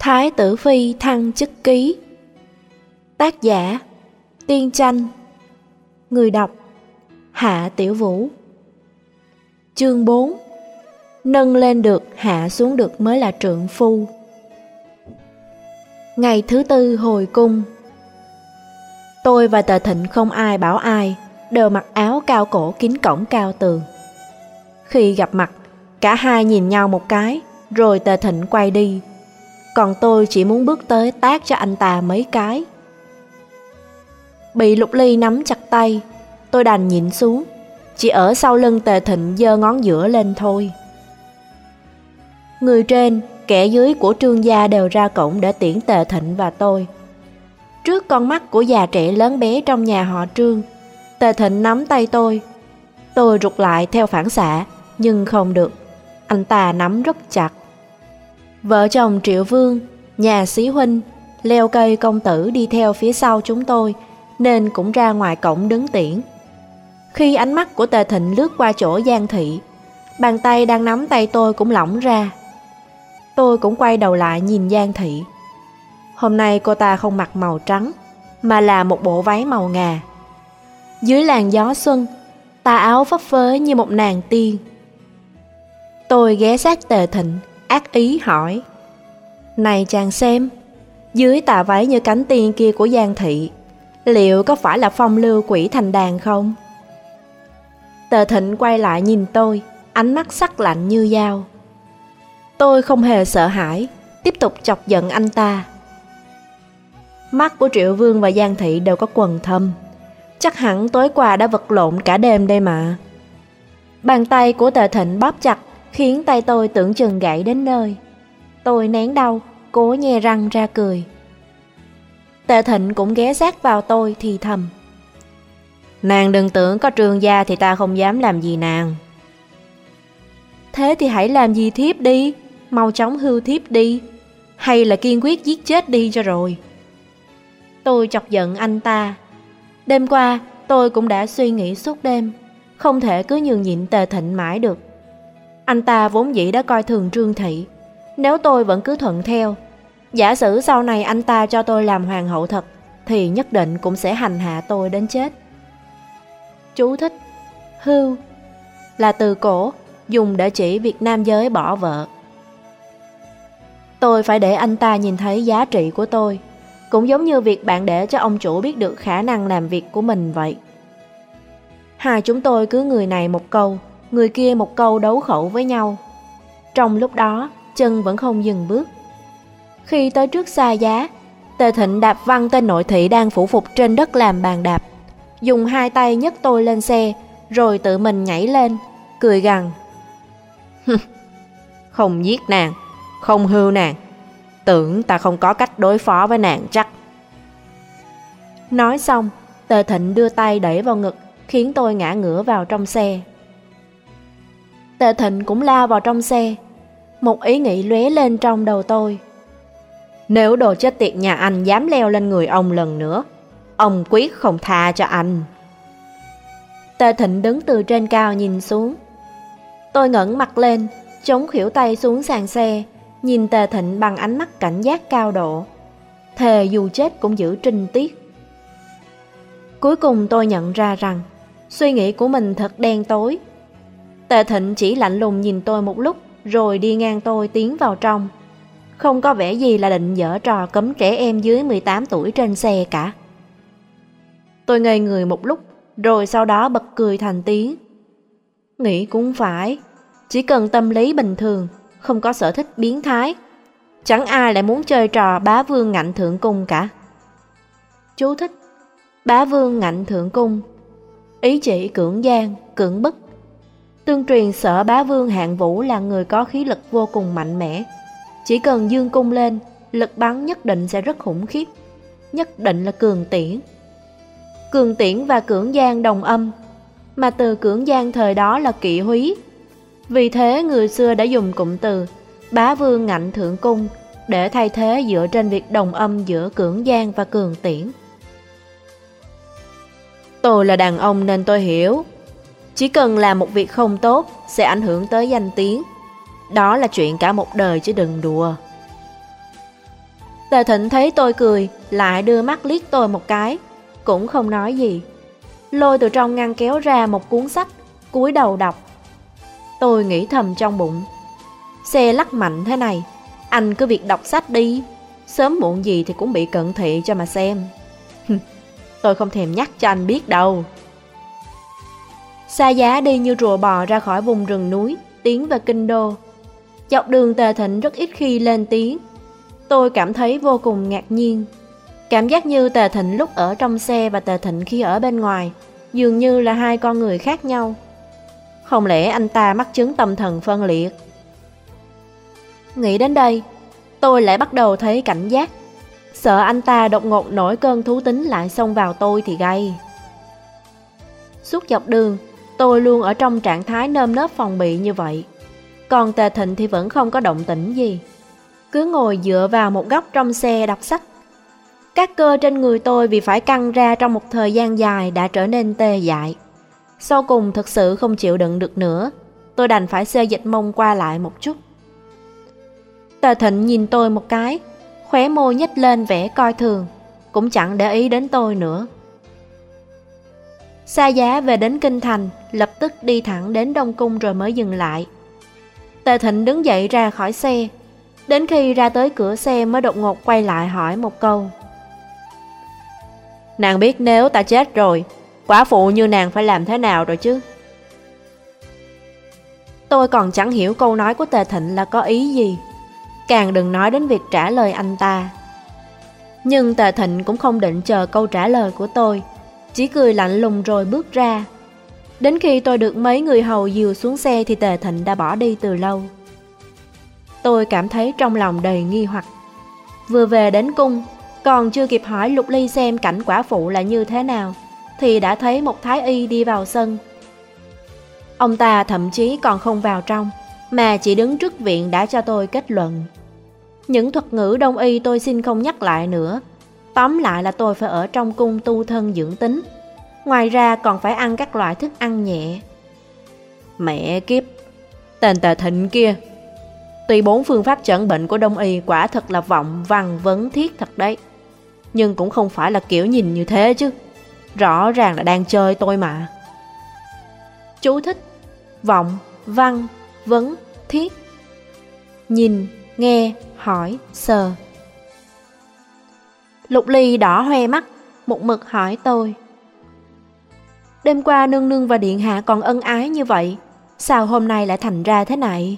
Thái tử phi thăng chức ký. Tác giả Tiên Tranh. Người đọc Hạ Tiểu Vũ. Chương 4. Nâng lên được, hạ xuống được mới là trượng phu. Ngày thứ tư hồi cung. Tôi và Tề Thịnh không ai bảo ai, đều mặc áo cao cổ kín cổng cao tường. Khi gặp mặt, cả hai nhìn nhau một cái, rồi Tề Thịnh quay đi. Còn tôi chỉ muốn bước tới tát cho anh ta mấy cái. Bị Lục Ly nắm chặt tay, tôi đành nhịn xuống, chỉ ở sau lưng Tề Thịnh giơ ngón giữa lên thôi. Người trên, kẻ dưới của Trương gia đều ra cổng để tiễn Tề Thịnh và tôi. Trước con mắt của già trẻ lớn bé trong nhà họ Trương, Tề Thịnh nắm tay tôi. Tôi rụt lại theo phản xạ, nhưng không được, anh ta nắm rất chặt. Vợ chồng Triệu Vương, nhà Xí Huynh, leo cây công tử đi theo phía sau chúng tôi, nên cũng ra ngoài cổng đứng tiễn. Khi ánh mắt của Tề Thịnh lướt qua chỗ Giang Thị, bàn tay đang nắm tay tôi cũng lỏng ra. Tôi cũng quay đầu lại nhìn Giang Thị. Hôm nay cô ta không mặc màu trắng, mà là một bộ váy màu ngà. Dưới làn gió xuân, tà áo phấp phới như một nàng tiên. Tôi ghé sát Tề Thịnh, ác ý hỏi: "Này chàng xem, dưới tà váy như cánh tiên kia của Giang Thị, liệu có phải là phong lưu quỷ thành đàn không?" Tề Thịnh quay lại nhìn tôi, ánh mắt sắc lạnh như dao. Tôi không hề sợ hãi, tiếp tục chọc giận anh ta. Mắt của Triệu Vương và Giang Thị đều có quầng thâm, chắc hẳn tối qua đã vật lộn cả đêm đây mà. Bàn tay của Tề Thịnh bóp chặt, khiến tay tôi tưởng chừng gãy đến nơi. Tôi nén đau, cố nhe răng ra cười. Tề Thịnh cũng ghé sát vào tôi thì thầm: "Nàng đừng tưởng có Trương gia thì ta không dám làm gì nàng." "Thế thì hãy làm gì thiếp đi, mau chóng hưu thiếp đi, hay là kiên quyết giết chết đi cho rồi." Tôi chọc giận anh ta. Đêm qua tôi cũng đã suy nghĩ suốt đêm, không thể cứ nhường nhịn Tề Thịnh mãi được. Anh ta vốn dĩ đã coi thường Trương Thị. Nếu tôi vẫn cứ thuận theo, giả sử sau này anh ta cho tôi làm hoàng hậu thật, thì nhất định cũng sẽ hành hạ tôi đến chết. Chú thích: hưu là từ cổ, dùng để chỉ việc nam giới bỏ vợ. Tôi phải để anh ta nhìn thấy giá trị của tôi, cũng giống như việc bạn để cho ông chủ biết được khả năng làm việc của mình vậy. Hai chúng tôi cứ người này một câu, người kia một câu đấu khẩu với nhau. Trong lúc đó, chân vẫn không dừng bước. Khi tới trước Xa Giá, Tề Thịnh đạp văng tên nội thị đang phủ phục trên đất làm bàn đạp, dùng hai tay nhấc tôi lên xe, rồi tự mình nhảy lên, cười gằn: "Không giết nàng, không hưu nàng, tưởng ta không có cách đối phó với nàng chắc." Nói xong, Tề Thịnh đưa tay đẩy vào ngực, khiến tôi ngã ngửa vào trong xe. Tề Thịnh cũng lao vào trong xe. Một ý nghĩ lóe lên trong đầu tôi: nếu đồ chết tiệt nhà anh dám leo lên người ông lần nữa, ông quyết không tha cho anh. Tề Thịnh đứng từ trên cao nhìn xuống. Tôi ngẩng mặt lên, chống khuỷu tay xuống sàn xe, nhìn Tề Thịnh bằng ánh mắt cảnh giác cao độ, thề dù chết cũng giữ trinh tiết. Cuối cùng tôi nhận ra rằng suy nghĩ của mình thật đen tối. Tề Thịnh chỉ lạnh lùng nhìn tôi một lúc, rồi đi ngang tôi tiến vào trong. Không có vẻ gì là định giở trò cấm trẻ em dưới 18 tuổi trên xe cả. Tôi ngây người một lúc, rồi sau đó bật cười thành tiếng. Nghĩ cũng phải, chỉ cần tâm lý bình thường, không có sở thích biến thái, chẳng ai lại muốn chơi trò bá vương ngạnh thượng cung cả. Chú thích: bá vương ngạnh thượng cung, ý chỉ cưỡng gian, cưỡng bức. Tương truyền Sở Bá Vương Hạng Vũ là người có khí lực vô cùng mạnh mẽ. Chỉ cần dương cung lên, lực bắn nhất định sẽ rất khủng khiếp, nhất định là cường tiễn. Cường tiễn và cưỡng gian đồng âm, mà từ cưỡng gian thời đó là kỵ húy. Vì thế người xưa đã dùng cụm từ bá vương ngạnh thượng cung để thay thế dựa trên việc đồng âm giữa cưỡng gian và cường tiễn. Tôi là đàn ông nên tôi hiểu, chỉ cần làm một việc không tốt sẽ ảnh hưởng tới danh tiếng. Đó là chuyện cả một đời chứ đừng đùa. Tề Thịnh thấy tôi cười, lại đưa mắt liếc tôi một cái, cũng không nói gì. Lôi từ trong ngăn kéo ra một cuốn sách, cúi đầu đọc. Tôi nghĩ thầm trong bụng, xe lắc mạnh thế này, anh cứ việc đọc sách đi, sớm muộn gì thì cũng bị cận thị cho mà xem. Tôi không thèm nhắc cho anh biết đâu. Xa Giá đi như rùa bò ra khỏi vùng rừng núi, tiến về kinh đô. Dọc đường Tề Thịnh rất ít khi lên tiếng. Tôi cảm thấy vô cùng ngạc nhiên. Cảm giác như Tề Thịnh lúc ở trong xe và Tề Thịnh khi ở bên ngoài dường như là hai con người khác nhau. Không lẽ anh ta mắc chứng tâm thần phân liệt? Nghĩ đến đây, tôi lại bắt đầu thấy cảnh giác. Sợ anh ta đột ngột nổi cơn thú tính lại xông vào tôi thì gay. Suốt dọc đường, tôi luôn ở trong trạng thái nơm nớp phòng bị như vậy. Còn Tề Thịnh thì vẫn không có động tĩnh gì, cứ ngồi dựa vào một góc trong xe đọc sách. Các cơ trên người tôi vì phải căng ra trong một thời gian dài đã trở nên tê dại. Sau cùng thực sự không chịu đựng được nữa, tôi đành phải xê dịch mông qua lại một chút. Tề Thịnh nhìn tôi một cái, khóe môi nhếch lên vẻ coi thường, cũng chẳng để ý đến tôi nữa. Xa Giá về đến kinh thành, lập tức đi thẳng đến Đông Cung rồi mới dừng lại. Tề Thịnh đứng dậy ra khỏi xe, đến khi ra tới cửa xe mới đột ngột quay lại hỏi một câu. Nàng biết nếu ta chết rồi, quả phụ như nàng phải làm thế nào rồi chứ? Tôi còn chẳng hiểu câu nói của Tề Thịnh là có ý gì, càng đừng nói đến việc trả lời anh ta. Nhưng Tề Thịnh cũng không định chờ câu trả lời của tôi, chỉ cười lạnh lùng rồi bước ra. Đến khi tôi được mấy người hầu dìu xuống xe thì Tề Thịnh đã bỏ đi từ lâu. Tôi cảm thấy trong lòng đầy nghi hoặc. Vừa về đến cung, còn chưa kịp hỏi Lục Ly xem cảnh quả phụ là như thế nào, thì đã thấy một thái y đi vào sân. Ông ta thậm chí còn không vào trong, mà chỉ đứng trước viện đã cho tôi kết luận. Những thuật ngữ đông y tôi xin không nhắc lại nữa. Tóm lại là tôi phải ở trong cung tu thân dưỡng tính, ngoài ra còn phải ăn các loại thức ăn nhẹ. Mẹ kiếp, tên Tề Thịnh kia. Tuy 4 phương pháp chẩn bệnh của đông y quả thật là vọng, văn, vấn, thiết thật đấy, nhưng cũng không phải là kiểu nhìn như thế chứ. Rõ ràng là đang chơi tôi mà. Chú thích: vọng, văn, vấn, thiết. Nhìn, nghe, hỏi, sờ. Lục Ly đỏ hoe mắt, một mực hỏi tôi. Đêm qua nương nương và điện hạ còn ân ái như vậy, sao hôm nay lại thành ra thế này?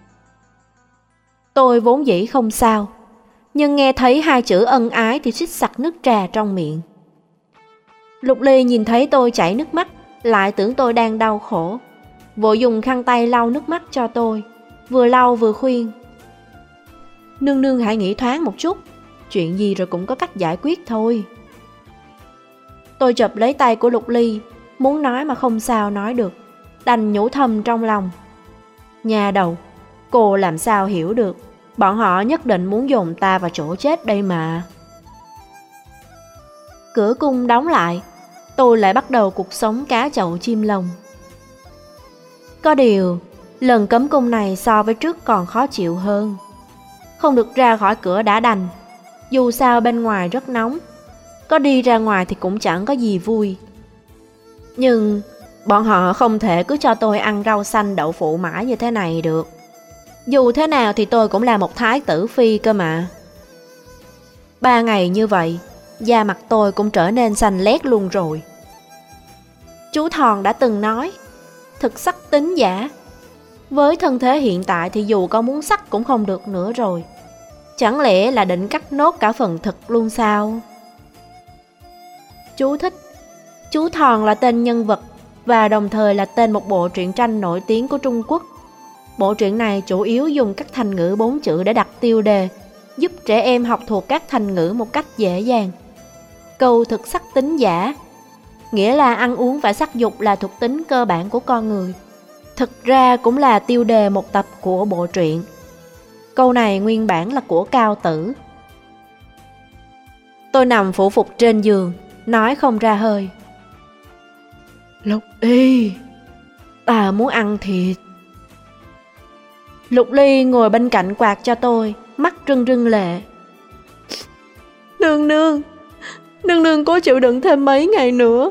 Tôi vốn dĩ không sao, nhưng nghe thấy 2 chữ ân ái thì suýt sặc nước trà trong miệng. Lục Ly nhìn thấy tôi chảy nước mắt, lại tưởng tôi đang đau khổ, vội dùng khăn tay lau nước mắt cho tôi, vừa lau vừa khuyên. Nương nương hãy nghĩ thoáng một chút, chuyện gì rồi cũng có cách giải quyết thôi. Tôi chụp lấy tay của Lục Ly, muốn nói mà không sao nói được, đành nhủ thầm trong lòng. Nhà đầu, cô làm sao hiểu được, bọn họ nhất định muốn dồn ta vào chỗ chết đây mà. Cửa cung đóng lại, tôi lại bắt đầu cuộc sống cá chậu chim lồng. Có điều, lần cấm cung này so với trước còn khó chịu hơn. Không được ra khỏi cửa đã đành, dù sao bên ngoài rất nóng, có đi ra ngoài thì cũng chẳng có gì vui. Nhưng bọn họ không thể cứ cho tôi ăn rau xanh đậu phụ mãi như thế này được. Dù thế nào thì tôi cũng là một thái tử phi cơ mà. 3 ngày như vậy, da mặt tôi cũng trở nên xanh lét luôn rồi. Chú Thòn đã từng nói, thực sắc tính giả. Với thân thế hiện tại thì dù có muốn sắc cũng không được nữa rồi. Chẳng lẽ là định cắt nốt cả phần thực luôn sao? Chú thích: Chú Thòn là tên nhân vật và đồng thời là tên một bộ truyện tranh nổi tiếng của Trung Quốc. Bộ truyện này chủ yếu dùng các thành ngữ 4 chữ để đặt tiêu đề, giúp trẻ em học thuộc các thành ngữ một cách dễ dàng. Câu thực sắc tính giả, nghĩa là ăn uống và sắc dục là thuộc tính cơ bản của con người. Thực ra cũng là tiêu đề một tập của bộ truyện. Câu này nguyên bản là của Cao Tử. Tôi nằm phủ phục trên giường, nói không ra hơi. Lục Y, ta muốn ăn thịt. Lục Ly ngồi bên cạnh quạt cho tôi, mắt rưng rưng lệ. Nương nương, nương nương cố chịu đựng thêm mấy ngày nữa.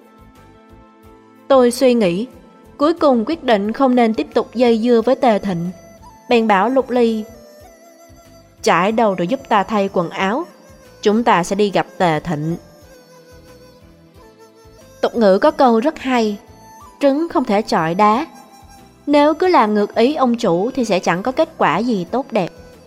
Tôi suy nghĩ, cuối cùng quyết định không nên tiếp tục dây dưa với Tề Thịnh. Bèn bảo Lục Ly: trải đầu rồi giúp ta thay quần áo, chúng ta sẽ đi gặp Tề Thịnh. Tục ngữ có câu rất hay: trứng không thể chọi đá. Nếu cứ làm ngược ý ông chủ thì sẽ chẳng có kết quả gì tốt đẹp.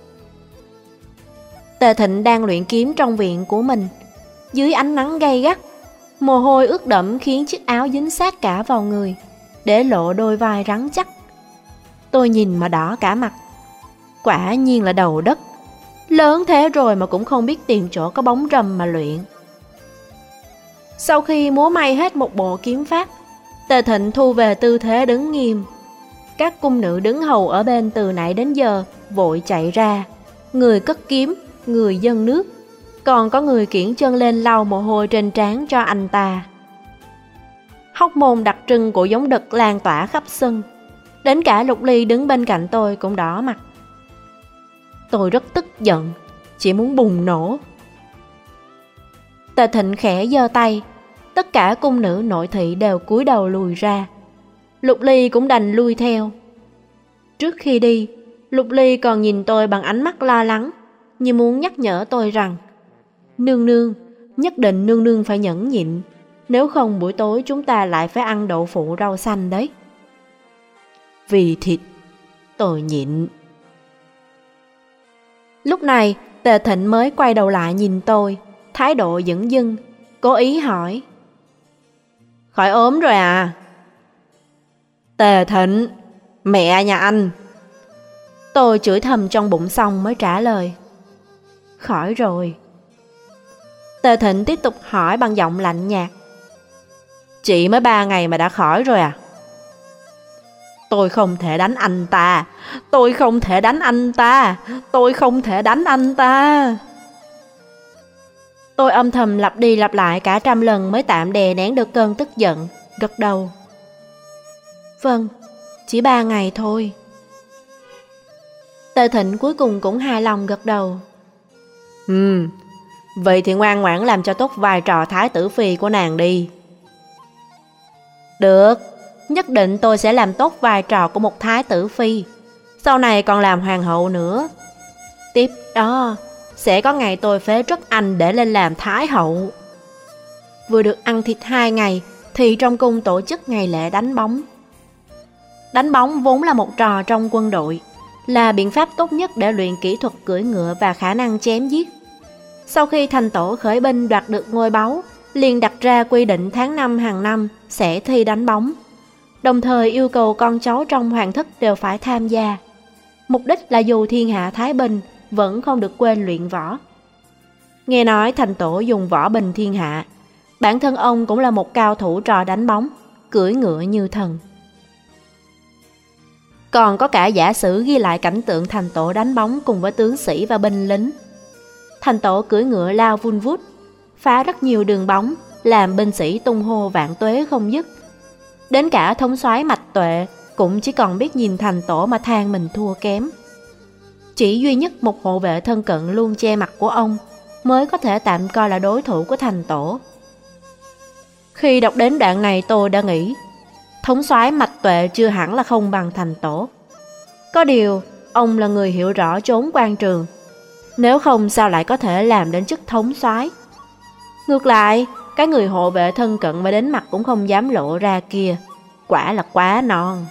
Tề Thịnh đang luyện kiếm trong viện của mình. Dưới ánh nắng gay gắt, mồ hôi ướt đẫm khiến chiếc áo dính sát cả vào người, để lộ đôi vai rắn chắc. Tôi nhìn mà đỏ cả mặt. Quả nhiên là đầu đất. Lớn thế rồi mà cũng không biết tìm chỗ có bóng râm mà luyện. Sau khi múa may hết một bộ kiếm pháp, Tề Thịnh thu về tư thế đứng nghiêm. Các cung nữ đứng hầu ở bên từ nãy đến giờ vội chạy ra, người cất kiếm, người dâng nước, còn có người kiễng chân lên lau mồ hôi trên trán cho anh ta. Hóc môn đặc trưng của giống đực lan tỏa khắp sân, đến cả Lục Ly đứng bên cạnh tôi cũng đỏ mặt. Tôi rất tức giận, chỉ muốn bùng nổ. Tề Thịnh khẽ giơ tay, tất cả cung nữ nội thị đều cúi đầu lùi ra. Lục Ly cũng đành lui theo. Trước khi đi, Lục Ly còn nhìn tôi bằng ánh mắt lo lắng, như muốn nhắc nhở tôi rằng: nương nương, nhất định nương nương phải nhẫn nhịn, nếu không buổi tối chúng ta lại phải ăn đậu phụ rau xanh đấy. Vì thịt, tôi nhịn. Lúc này, Tề Thịnh mới quay đầu lại nhìn tôi, thái độ dửng dưng, cố ý hỏi: khỏi ốm rồi à? Tề Thịnh, mẹ nhà anh. Tôi chửi thầm trong bụng xong mới trả lời: khỏi rồi. Tề Thịnh tiếp tục hỏi bằng giọng lạnh nhạt: chị mới 3 ngày mà đã khỏi rồi à? Tôi không thể đánh anh ta, tôi không thể đánh anh ta, tôi không thể đánh anh ta. Tôi âm thầm lặp đi lặp lại cả 100 lần mới tạm đè nén được cơn tức giận, gật đầu: vâng, chỉ 3 ngày thôi. Tề Thịnh cuối cùng cũng hài lòng gật đầu: vậy thì ngoan ngoãn làm cho tốt vai trò thái tử phi của nàng đi. Được, nhất định tôi sẽ làm tốt vai trò của một thái tử phi, sau này còn làm hoàng hậu nữa. Tiếp đó, sẽ có ngày tôi phế truất anh để lên làm thái hậu. Vừa được ăn thịt 2 ngày thì trong cung tổ chức ngày lễ đánh bóng. Đánh bóng vốn là một trò trong quân đội, là biện pháp tốt nhất để luyện kỹ thuật cưỡi ngựa và khả năng chém giết. Sau khi thành tổ khởi binh đoạt được ngôi báu, liền đặt ra quy định tháng 5 hàng năm sẽ thi đánh bóng, đồng thời yêu cầu con cháu trong hoàng thất đều phải tham gia. Mục đích là dù thiên hạ thái bình, vẫn không được quên luyện võ. Nghe nói thành tổ dùng võ bình thiên hạ, bản thân ông cũng là một cao thủ trò đánh bóng, cưỡi ngựa như thần. Còn có cả giả sử ghi lại cảnh tượng thành tổ đánh bóng cùng với tướng sĩ và binh lính. Thành tổ cưỡi ngựa lao vun vút, phá rất nhiều đường bóng, làm binh sĩ tung hô vạn tuế không dứt. Đến cả thống soái Mạch Tuệ cũng chỉ còn biết nhìn thành tổ mà than mình thua kém. Chỉ duy nhất một hộ vệ thân cận luôn che mặt của ông mới có thể tạm coi là đối thủ của thành tổ. Khi đọc đến đoạn này tôi đã nghĩ, thống soái Mạch Tuệ chưa hẳn là không bằng thành tổ. Có điều, ông là người hiểu rõ chốn quan trường, nếu không sao lại có thể làm đến chức thống soái. Ngược lại, cái người hộ vệ thân cận mà đến mặt cũng không dám lộ ra kia, quả là quá non.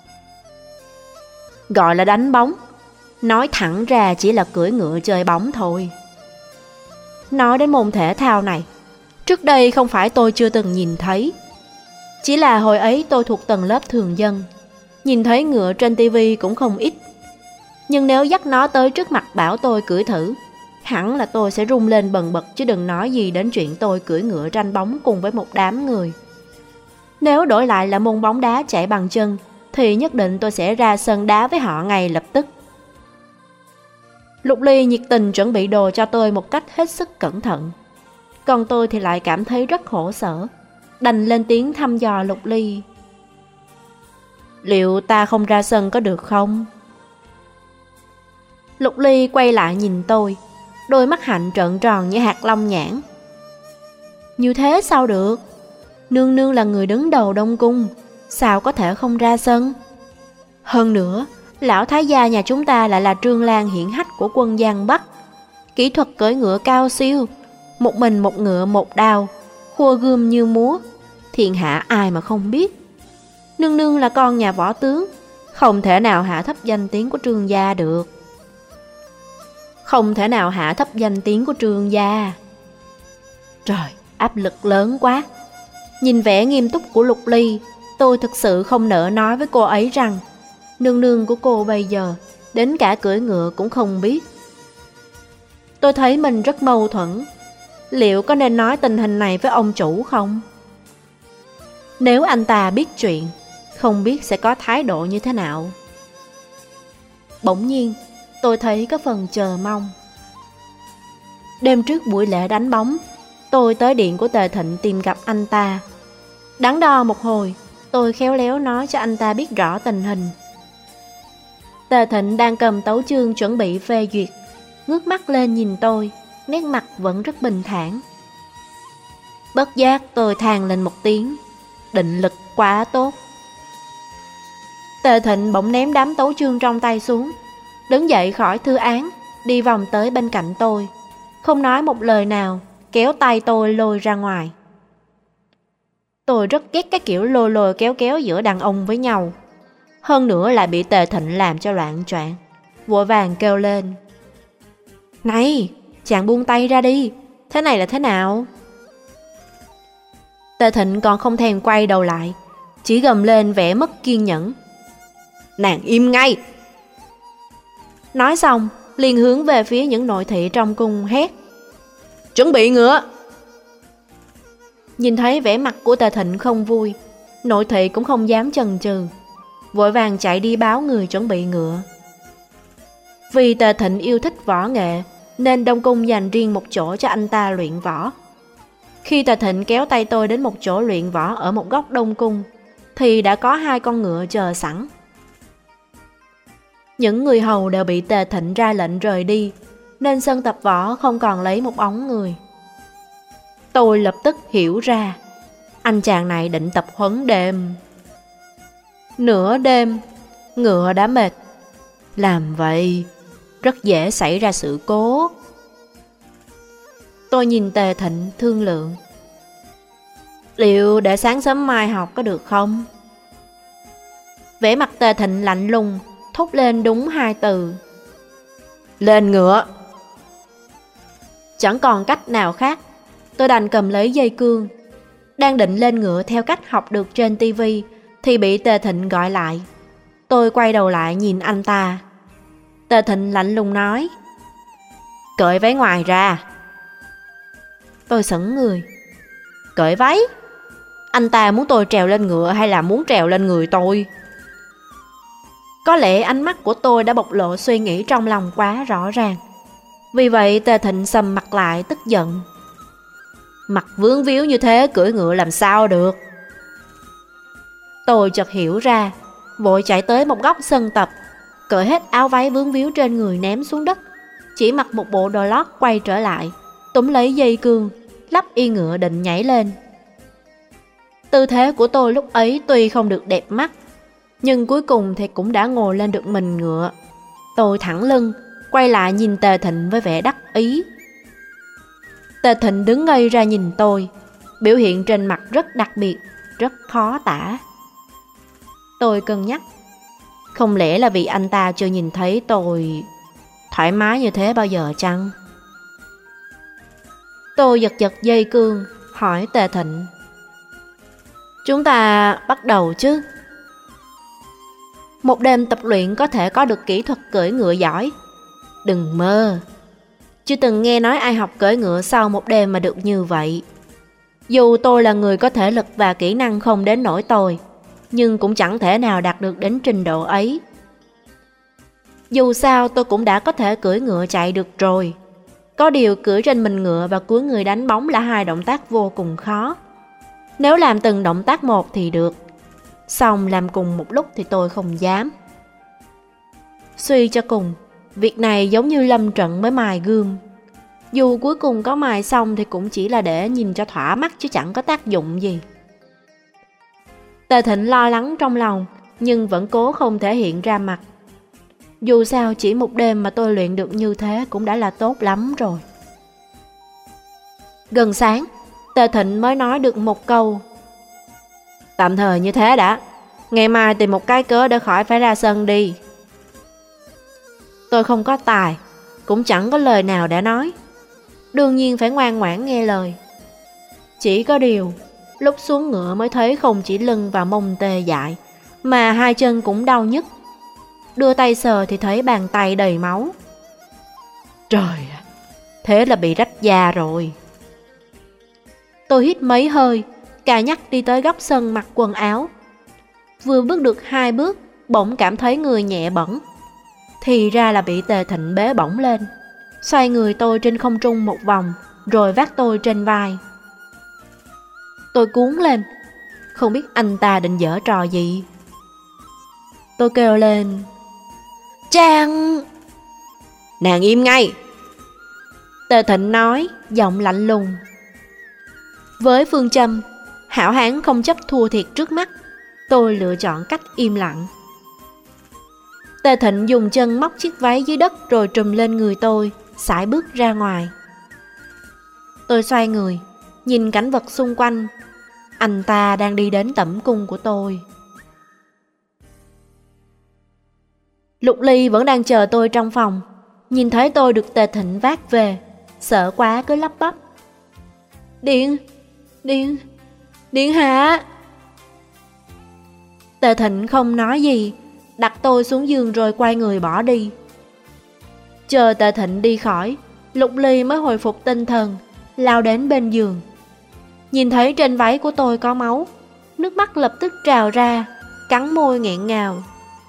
Gọi là đánh bóng, nói thẳng ra chỉ là cưỡi ngựa chơi bóng thôi. Nói đến môn thể thao này, trước đây không phải tôi chưa từng nhìn thấy. Chỉ là hồi ấy tôi thuộc tầng lớp thường dân, nhìn thấy ngựa trên tivi cũng không ít. Nhưng nếu dắt nó tới trước mặt bảo tôi cưỡi thử, hẳn là tôi sẽ rung lên bần bật, chứ đừng nói gì đến chuyện tôi cưỡi ngựa tranh bóng cùng với một đám người. Nếu đổi lại là môn bóng đá chạy bằng chân, thì nhất định tôi sẽ ra sân đá với họ ngay lập tức. Lục Ly nhiệt tình chuẩn bị đồ cho tôi một cách hết sức cẩn thận. Còn tôi thì lại cảm thấy rất khổ sở, đành lên tiếng thăm dò Lục Ly: liệu ta không ra sân có được không? Lục Ly quay lại nhìn tôi, đôi mắt hạnh trợn tròn như hạt long nhãn. Như thế sao được? Nương nương là người đứng đầu Đông Cung, sao có thể không ra sân? Hơn nữa, lão thái gia nhà chúng ta lại là Trương Lang hiển hách của quân Giang Bắc. Kỹ thuật cưỡi ngựa cao siêu, một mình một ngựa một đao, khua gươm như múa, thiên hạ ai mà không biết. Nương nương là con nhà võ tướng, không thể nào hạ thấp danh tiếng của Trương gia được. Không thể nào hạ thấp danh tiếng của Trương gia. Trời, áp lực lớn quá. Nhìn vẻ nghiêm túc của Lục Ly, tôi thực sự không nỡ nói với cô ấy rằng nương nương của cô bây giờ đến cả cưỡi ngựa cũng không biết. Tôi thấy mình rất mâu thuẫn. Liệu có nên nói tình hình này với ông chủ không? Nếu anh ta biết chuyện, không biết sẽ có thái độ như thế nào. Bỗng nhiên, tôi thấy có phần chờ mong. Đêm trước buổi lễ đánh bóng, tôi tới điện của Tề Thịnh tìm gặp anh ta. Đắn đo một hồi, tôi khéo léo nói cho anh ta biết rõ tình hình. Tề Thịnh đang cầm tấu chương chuẩn bị phê duyệt, ngước mắt lên nhìn tôi, nét mặt vẫn rất bình thản. Bất giác tôi than lên một tiếng, định lực quá tốt. Tề Thịnh bỗng ném đám tấu chương trong tay xuống, đứng dậy khỏi thư án, đi vòng tới bên cạnh tôi, không nói một lời nào, kéo tay tôi lôi ra ngoài. Tôi rất ghét cái kiểu lôi lôi kéo kéo giữa đàn ông với nhau. Hơn nữa lại bị Tề Thịnh làm cho loạn choạng, vội vàng kêu lên: Này, chàng buông tay ra đi, thế này là thế nào? Tề Thịnh còn không thèm quay đầu lại, chỉ gầm lên vẻ mất kiên nhẫn: Nàng im ngay! Nói xong, liền hướng về phía những nội thị trong cung hét: Chuẩn bị ngựa! Nhìn thấy vẻ mặt của Tề Thịnh không vui, nội thị cũng không dám chần chừ, vội vàng chạy đi báo người chuẩn bị ngựa. Vì Tề Thịnh yêu thích võ nghệ, nên Đông Cung dành riêng một chỗ cho anh ta luyện võ. Khi Tề Thịnh kéo tay tôi đến một chỗ luyện võ ở một góc Đông Cung, thì đã có 2 con ngựa chờ sẵn. Những người hầu đều bị Tề Thịnh ra lệnh rời đi, nên sân tập võ không còn lấy một bóng người. Tôi lập tức hiểu ra, anh chàng này định tập huấn đêm. Nửa đêm, ngựa đã mệt, làm vậy rất dễ xảy ra sự cố. Tôi nhìn Tề Thịnh thương lượng: Liệu để sáng sớm mai học có được không? Vẻ mặt Tề Thịnh lạnh lùng, thốt lên đúng 2 từ: Lên ngựa! Chẳng còn cách nào khác, tôi đành cầm lấy dây cương. Đang định lên ngựa theo cách học được trên tivi thì bị Tề Thịnh gọi lại. Tôi quay đầu lại nhìn anh ta. Tề Thịnh lạnh lùng nói: Cởi váy ngoài ra! Tôi sững người. Cởi váy? Anh ta muốn tôi trèo lên ngựa hay là muốn trèo lên người tôi? Có lẽ ánh mắt của tôi đã bộc lộ suy nghĩ trong lòng quá rõ ràng. Vì vậy Tề Thịnh sầm mặt lại tức giận: Mặt vướng víu như thế cưỡi ngựa làm sao được? Tôi chợt hiểu ra, vội chạy tới một góc sân tập, cởi hết áo váy vướng víu trên người ném xuống đất, chỉ mặc một bộ đồ lót quay trở lại, túm lấy dây cương, lắp y ngựa định nhảy lên. Tư thế của tôi lúc ấy tuy không được đẹp mắt, nhưng cuối cùng thì cũng đã ngồi lên được mình ngựa. Tôi thẳng lưng, quay lại nhìn Tề Thịnh với vẻ đắc ý. Tề Thịnh đứng ngây ra nhìn tôi, biểu hiện trên mặt rất đặc biệt, rất khó tả. Tôi cân nhắc, không lẽ là vì anh ta chưa nhìn thấy tôi thoải mái như thế bao giờ chăng? Tôi giật giật dây cương, hỏi Tề Thịnh: Chúng ta bắt đầu chứ? Một đêm tập luyện có thể có được kỹ thuật cưỡi ngựa giỏi? Đừng mơ! Chưa từng nghe nói ai học cưỡi ngựa sau một đêm mà được như vậy. Dù tôi là người có thể lực và kỹ năng không đến nỗi tồi, nhưng cũng chẳng thể nào đạt được đến trình độ ấy. Dù sao tôi cũng đã có thể cưỡi ngựa chạy được rồi. Có điều cưỡi trên mình ngựa và cúi người đánh bóng là 2 động tác vô cùng khó. Nếu làm từng động tác một thì được, xong làm cùng một lúc thì tôi không dám. Suy cho cùng, việc này giống như lâm trận mới mài gươm. Dù cuối cùng có mài xong thì cũng chỉ là để nhìn cho thỏa mắt chứ chẳng có tác dụng gì. Tề Thịnh lo lắng trong lòng, nhưng vẫn cố không thể hiện ra mặt. Dù sao chỉ một đêm mà tôi luyện được như thế cũng đã là tốt lắm rồi. Gần sáng, Tề Thịnh mới nói được một câu: tạm thời như thế đã, ngày mai tìm một cái cớ để khỏi phải ra sân đi. Tôi không có tài, cũng chẳng có lời nào để nói, đương nhiên phải ngoan ngoãn nghe lời. Chỉ có điều, lúc xuống ngựa mới thấy không chỉ lưng và mông tê dại, mà hai chân cũng đau nhức. Đưa tay sờ thì thấy bàn tay đầy máu. Trời, thế là bị rách da rồi. Tôi hít mấy hơi, cà nhắc đi tới góc sân mặc quần áo. Vừa bước được 2 bước, bỗng cảm thấy người nhẹ bẩn. Thì ra là bị Tề Thịnh bế bổng lên, xoay người tôi trên không trung một vòng, rồi vác tôi trên vai. Tôi cuốn lên, không biết anh ta định giở trò gì. Tôi kêu lên: Trang! Nàng im ngay! Tề Thịnh nói, giọng lạnh lùng. Với phương châm hảo hán không chấp thua thiệt trước mắt, tôi lựa chọn cách im lặng. Tề Thịnh dùng chân móc chiếc váy dưới đất rồi trùm lên người tôi, sải bước ra ngoài. Tôi xoay người, nhìn cảnh vật xung quanh. Anh ta đang đi đến tẩm cung của tôi. Lục Ly vẫn đang chờ tôi trong phòng. Nhìn thấy tôi được Tề Thịnh vác về, sợ quá cứ lắp bắp: Điện hạ. Tề Thịnh không nói gì, đặt tôi xuống giường rồi quay người bỏ đi. Chờ Tề Thịnh đi khỏi, Lục Ly mới hồi phục tinh thần, lao đến bên giường. Nhìn thấy trên váy của tôi có máu, nước mắt lập tức trào ra, cắn môi nghẹn ngào.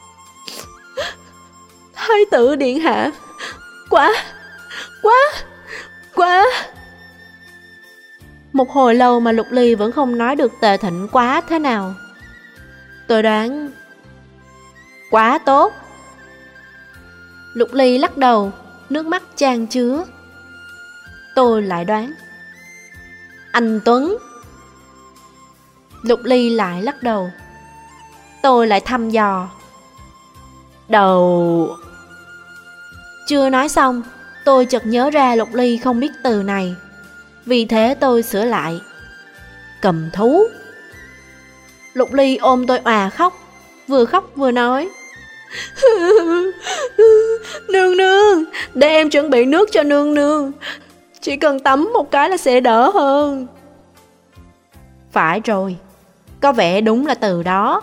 Thái tử điện hạ, quá. Một hồi lâu mà Lục Ly vẫn không nói được Tề Thịnh quá thế nào. Tôi đoán: quá tốt. Lục Ly lắc đầu, nước mắt chan chứa. Tôi lại đoán: anh Tuấn. Lục Ly lại lắc đầu. Tôi lại thăm dò: đầu. Chưa nói xong, tôi chợt nhớ ra Lục Ly không biết từ này. Vì thế tôi sửa lại: cầm thú. Lục Ly ôm tôi òa khóc vừa nói: Nương nương, để em chuẩn bị nước cho nương nương. Chỉ cần tắm một cái là sẽ đỡ hơn. Phải rồi, có vẻ đúng là từ đó.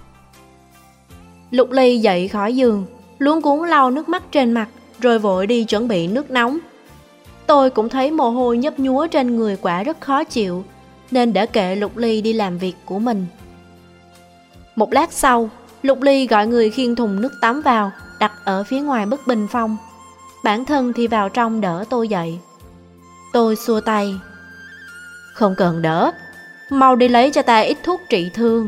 Lục Ly dậy khỏi giường, luống cuống lau nước mắt trên mặt, rồi vội đi chuẩn bị nước nóng. Tôi cũng thấy mồ hôi nhấp nhúa trên người quả rất khó chịu, nên để kệ Lục Ly đi làm việc của mình. Một lát sau, Lục Ly gọi người khiêng thùng nước tắm vào, đặt ở phía ngoài bức bình phong. Bản thân thì vào trong đỡ tôi dậy. Tôi xua tay: không cần đỡ, mau đi lấy cho ta ít thuốc trị thương.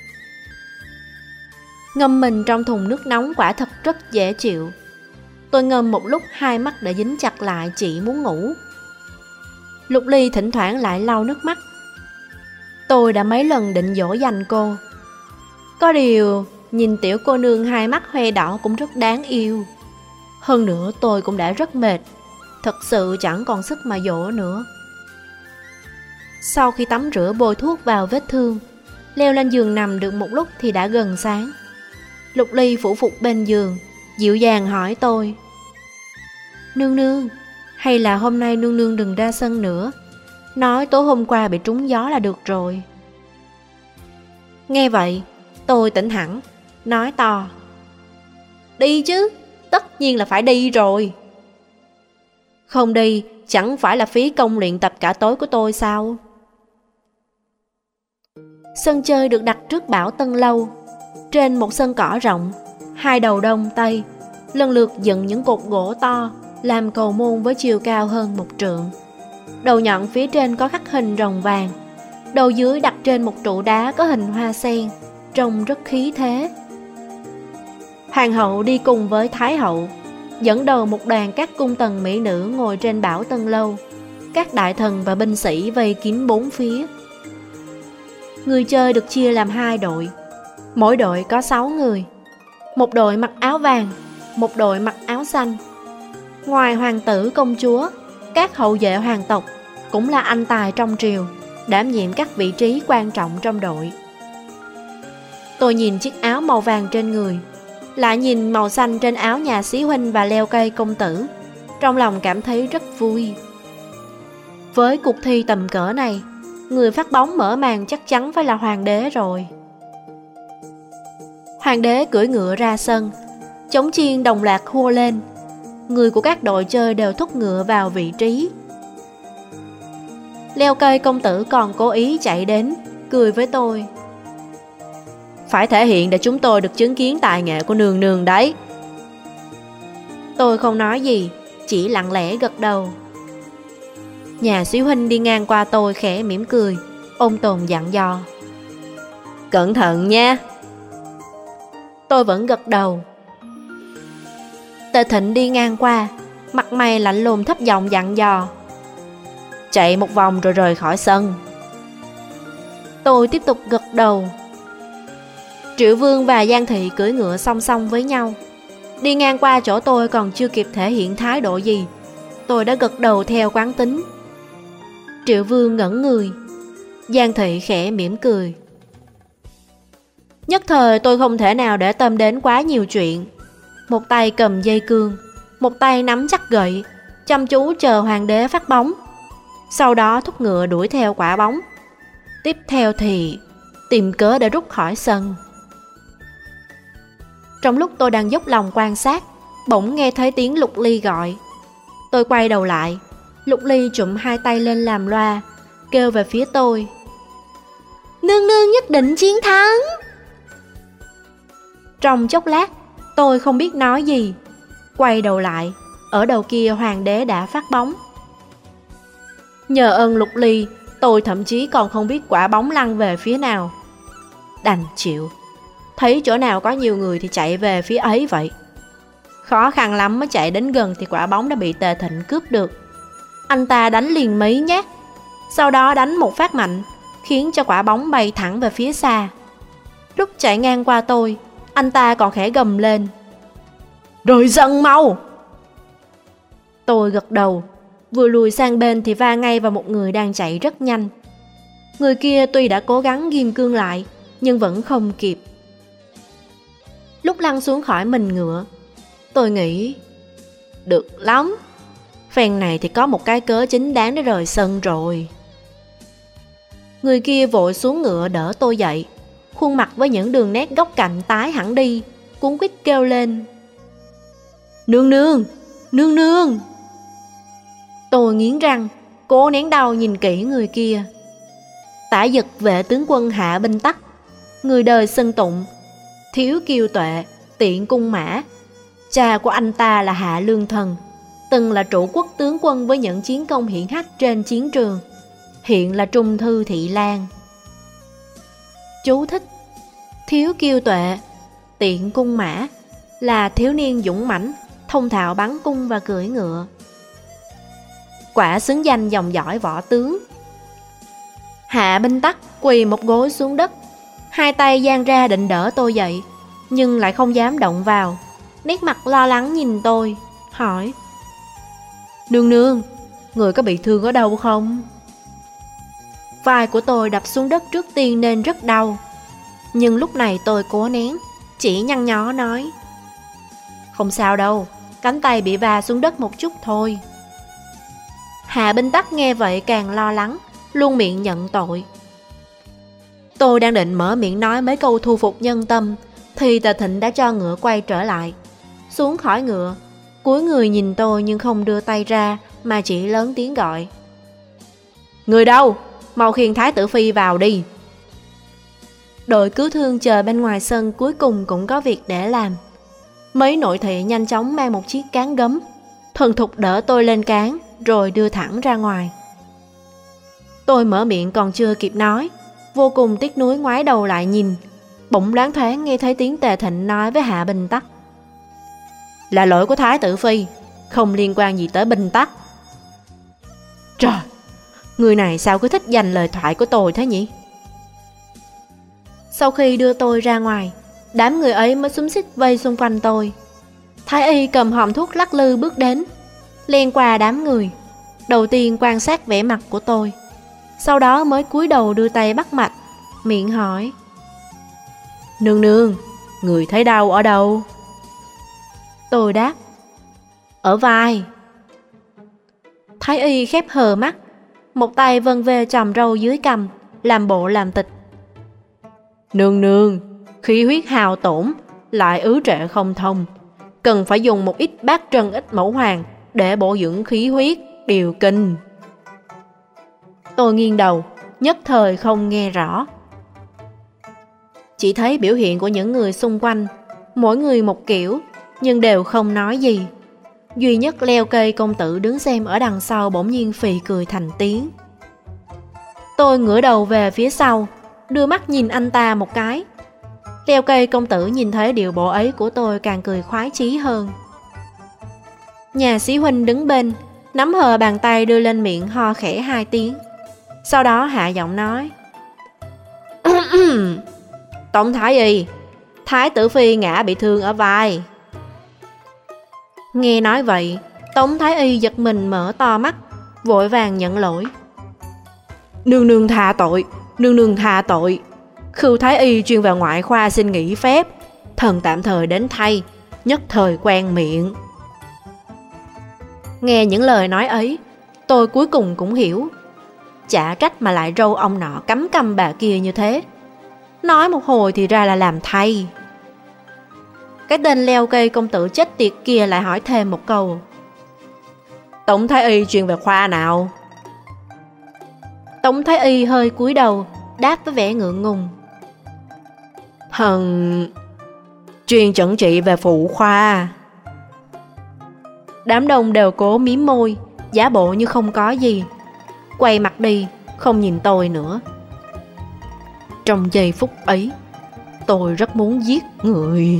Ngâm mình trong thùng nước nóng quả thật rất dễ chịu. Tôi ngâm một lúc, hai mắt đã dính chặt lại, chỉ muốn ngủ. Lục Ly thỉnh thoảng lại lau nước mắt. Tôi đã mấy lần định dỗ dành cô. Có điều, nhìn tiểu cô nương hai mắt hoe đỏ cũng rất đáng yêu. Hơn nữa tôi cũng đã rất mệt, thật sự chẳng còn sức mà dỗ nữa. Sau khi tắm rửa bôi thuốc vào vết thương, leo lên giường nằm được một lúc thì đã gần sáng. Lục Ly phủ phục bên giường, dịu dàng hỏi tôi: Nương nương, hay là hôm nay nương nương đừng ra sân nữa, nói tối hôm qua bị trúng gió là được rồi. Nghe vậy, tôi tỉnh hẳn, nói to: Đi chứ, tất nhiên là phải đi rồi. Không đi, chẳng phải là phí công luyện tập cả tối của tôi sao? Sân chơi được đặt trước Bảo Tân Lâu. Trên một sân cỏ rộng, hai đầu đông tây, lần lượt dựng những cột gỗ to, làm cầu môn với chiều cao hơn 1 trượng. Đầu nhọn phía trên có khắc hình rồng vàng, đầu dưới đặt trên một trụ đá có hình hoa sen, trông rất khí thế. Hoàng hậu đi cùng với Thái hậu, dẫn đầu một đoàn các cung tần mỹ nữ ngồi trên bảo tân lâu. Các đại thần và binh sĩ vây kín bốn phía. Người chơi được chia làm 2 đội. Mỗi đội có 6 người. Một đội mặc áo vàng, một đội mặc áo xanh. Ngoài hoàng tử công chúa, các hậu vệ hoàng tộc cũng là anh tài trong triều, đảm nhiệm các vị trí quan trọng trong đội. Tôi nhìn chiếc áo màu vàng trên người, lại nhìn màu xanh trên áo nhà sĩ huynh và leo cây công tử, trong lòng cảm thấy rất vui. Với cuộc thi tầm cỡ này, người phát bóng mở màn chắc chắn phải là hoàng đế rồi. Hoàng đế cưỡi ngựa ra sân, trống chiên đồng loạt hô lên. Người của các đội chơi đều thúc ngựa vào vị trí. Leo cây công tử còn cố ý chạy đến, cười với tôi. Phải thể hiện để chúng tôi được chứng kiến tài nghệ của nương nương đấy. Tôi không nói gì, chỉ lặng lẽ gật đầu. Nhà sĩ huynh đi ngang qua tôi khẽ mỉm cười, ôn tồn dặn dò. Cẩn thận nha. Tôi vẫn gật đầu. Tề Thịnh đi ngang qua, mặt mày lạnh lùng thấp giọng dặn dò. Chạy một vòng rồi rời khỏi sân. Tôi tiếp tục gật đầu. Triệu Vương và Giang Thị cưỡi ngựa song song với nhau. Đi ngang qua chỗ tôi còn chưa kịp thể hiện thái độ gì, tôi đã gật đầu theo quán tính. Triệu Vương ngẩn người, Giang Thị khẽ mỉm cười. Nhất thời tôi không thể nào để tâm đến quá nhiều chuyện. Một tay cầm dây cương, một tay nắm chắc gậy, chăm chú chờ hoàng đế phát bóng. Sau đó thúc ngựa đuổi theo quả bóng. Tiếp theo thì tìm cớ để rút khỏi sân. Trong lúc tôi đang dốc lòng quan sát, bỗng nghe thấy tiếng Lục Ly gọi. Tôi quay đầu lại, Lục Ly trụm 2 tay lên làm loa, kêu về phía tôi. Nương nương nhất định chiến thắng. Trong chốc lát, tôi không biết nói gì. Quay đầu lại, ở đầu kia hoàng đế đã phát bóng. Nhờ ơn Lục Ly, tôi thậm chí còn không biết quả bóng lăn về phía nào. Đành chịu, thấy chỗ nào có nhiều người thì chạy về phía ấy vậy. Khó khăn lắm mới chạy đến gần thì quả bóng đã bị Tề Thịnh cướp được. Anh ta đánh liền mấy nhát, sau đó đánh một phát mạnh, khiến cho quả bóng bay thẳng về phía xa. Lúc chạy ngang qua tôi, anh ta còn khẽ gầm lên. Rời sân mau! Tôi gật đầu, vừa lùi sang bên thì va ngay vào một người đang chạy rất nhanh. Người kia tuy đã cố gắng ghim cương lại, nhưng vẫn không kịp. Lúc lăn xuống khỏi mình ngựa, tôi nghĩ, được lắm, phen này thì có một cái cớ chính đáng để rời sân rồi. Người kia vội xuống ngựa đỡ tôi dậy, khuôn mặt với những đường nét góc cạnh tái hẳn đi, cuống quýt kêu lên. Nương nương, nương nương. Tôi nghiến răng, cố nén đau nhìn kỹ người kia. Tả Dực vệ tướng quân Hạ Binh Tắc, người đời xưng tụng, thiếu kiêu tuệ, tiện cung mã. Cha của anh ta là Hạ Lương Thần, từng là trụ quốc tướng quân với những chiến công hiển hách trên chiến trường, hiện là trung thư thị lang. Chú thích: thiếu kiêu tuệ, tiện cung mã là thiếu niên dũng mãnh, thông thạo bắn cung và cưỡi ngựa. Quả xứng danh dòng dõi võ tướng. Hạ Binh Tắc quỳ một gối xuống đất, 2 tay dang ra định đỡ tôi dậy, nhưng lại không dám động vào, nét mặt lo lắng nhìn tôi, hỏi. Nương nương, người có bị thương ở đâu không? Vai của tôi đập xuống đất trước tiên nên rất đau, nhưng lúc này tôi cố nén, chỉ nhăn nhó nói. Không sao đâu, cánh tay bị va xuống đất một chút thôi. Hạ Binh Tắc nghe vậy càng lo lắng, luôn miệng nhận tội. Tôi đang định mở miệng nói mấy câu thu phục nhân tâm, thì Tề Thịnh đã cho ngựa quay trở lại. Xuống khỏi ngựa, cúi người nhìn tôi nhưng không đưa tay ra, mà chỉ lớn tiếng gọi. Người đâu? Mau khiêng Thái tử Phi vào đi. Đội cứu thương chờ bên ngoài sân cuối cùng cũng có việc để làm. Mấy nội thị nhanh chóng mang một chiếc cán gấm, thuần thục đỡ tôi lên cán, rồi đưa thẳng ra ngoài. Tôi mở miệng còn chưa kịp nói, vô cùng tiếc nuối ngoái đầu lại nhìn, bỗng loáng thoáng nghe thấy tiếng Tề Thịnh nói với Hạ Binh Tắc. Là lỗi của Thái tử Phi, không liên quan gì tới binh tắc. Trời, người này sao cứ thích dành lời thoại của tôi thế nhỉ? Sau khi đưa tôi ra ngoài, đám người ấy mới xúm xít vây xung quanh tôi. Thái y cầm hòm thuốc lắc lư bước đến, len qua đám người. Đầu tiên quan sát vẻ mặt của tôi, sau đó mới cúi đầu đưa tay bắt mạch, miệng hỏi: Nương nương, người thấy đau ở đâu? Tôi đáp: Ở vai. Thái y khép hờ mắt, một tay vân về chòm râu dưới cằm, làm bộ làm tịch. Nương nương, khí huyết hao tổn, lại ứ trệ không thông, cần phải dùng một ít bát trân ích mẫu hoàng để bổ dưỡng khí huyết, điều kinh. Tôi nghiêng đầu, nhất thời không nghe rõ. Chỉ thấy biểu hiện của những người xung quanh, mỗi người một kiểu, nhưng đều không nói gì. Duy nhất Leo Cây công tử đứng xem ở đằng sau bỗng nhiên phì cười thành tiếng. Tôi ngửa đầu về phía sau, đưa mắt nhìn anh ta một cái. Leo Cây công tử nhìn thấy điệu bộ ấy của tôi càng cười khoái chí hơn. Nhà sĩ huynh đứng bên, nắm hờ bàn tay đưa lên miệng ho khẽ 2 tiếng. Sau đó hạ giọng nói: Tổng thái y, Thái tử Phi ngã bị thương ở vai. Nghe nói vậy, Tống thái y giật mình mở to mắt, vội vàng nhận lỗi: Nương nương tha tội, nương nương tha tội. Khưu thái y chuyên vào ngoại khoa xin nghỉ phép, thần tạm thời đến thay, nhất thời quen miệng. Nghe những lời nói ấy, tôi cuối cùng cũng hiểu. Chả trách mà lại râu ông nọ cắm căm bà kia như thế. Nói một hồi thì ra là làm thay. Cái tên Leo Cây công tử chết tiệt kia lại hỏi thêm một câu: Tổng thái y chuyên về khoa nào? Tổng thái y hơi cúi đầu, đáp với vẻ ngượng ngùng: Thần chuyên chẩn trị về phụ khoa. Đám đông đều cố mím môi, giả bộ như không có gì, quay mặt đi, không nhìn tôi nữa. Trong giây phút ấy, tôi rất muốn giết người.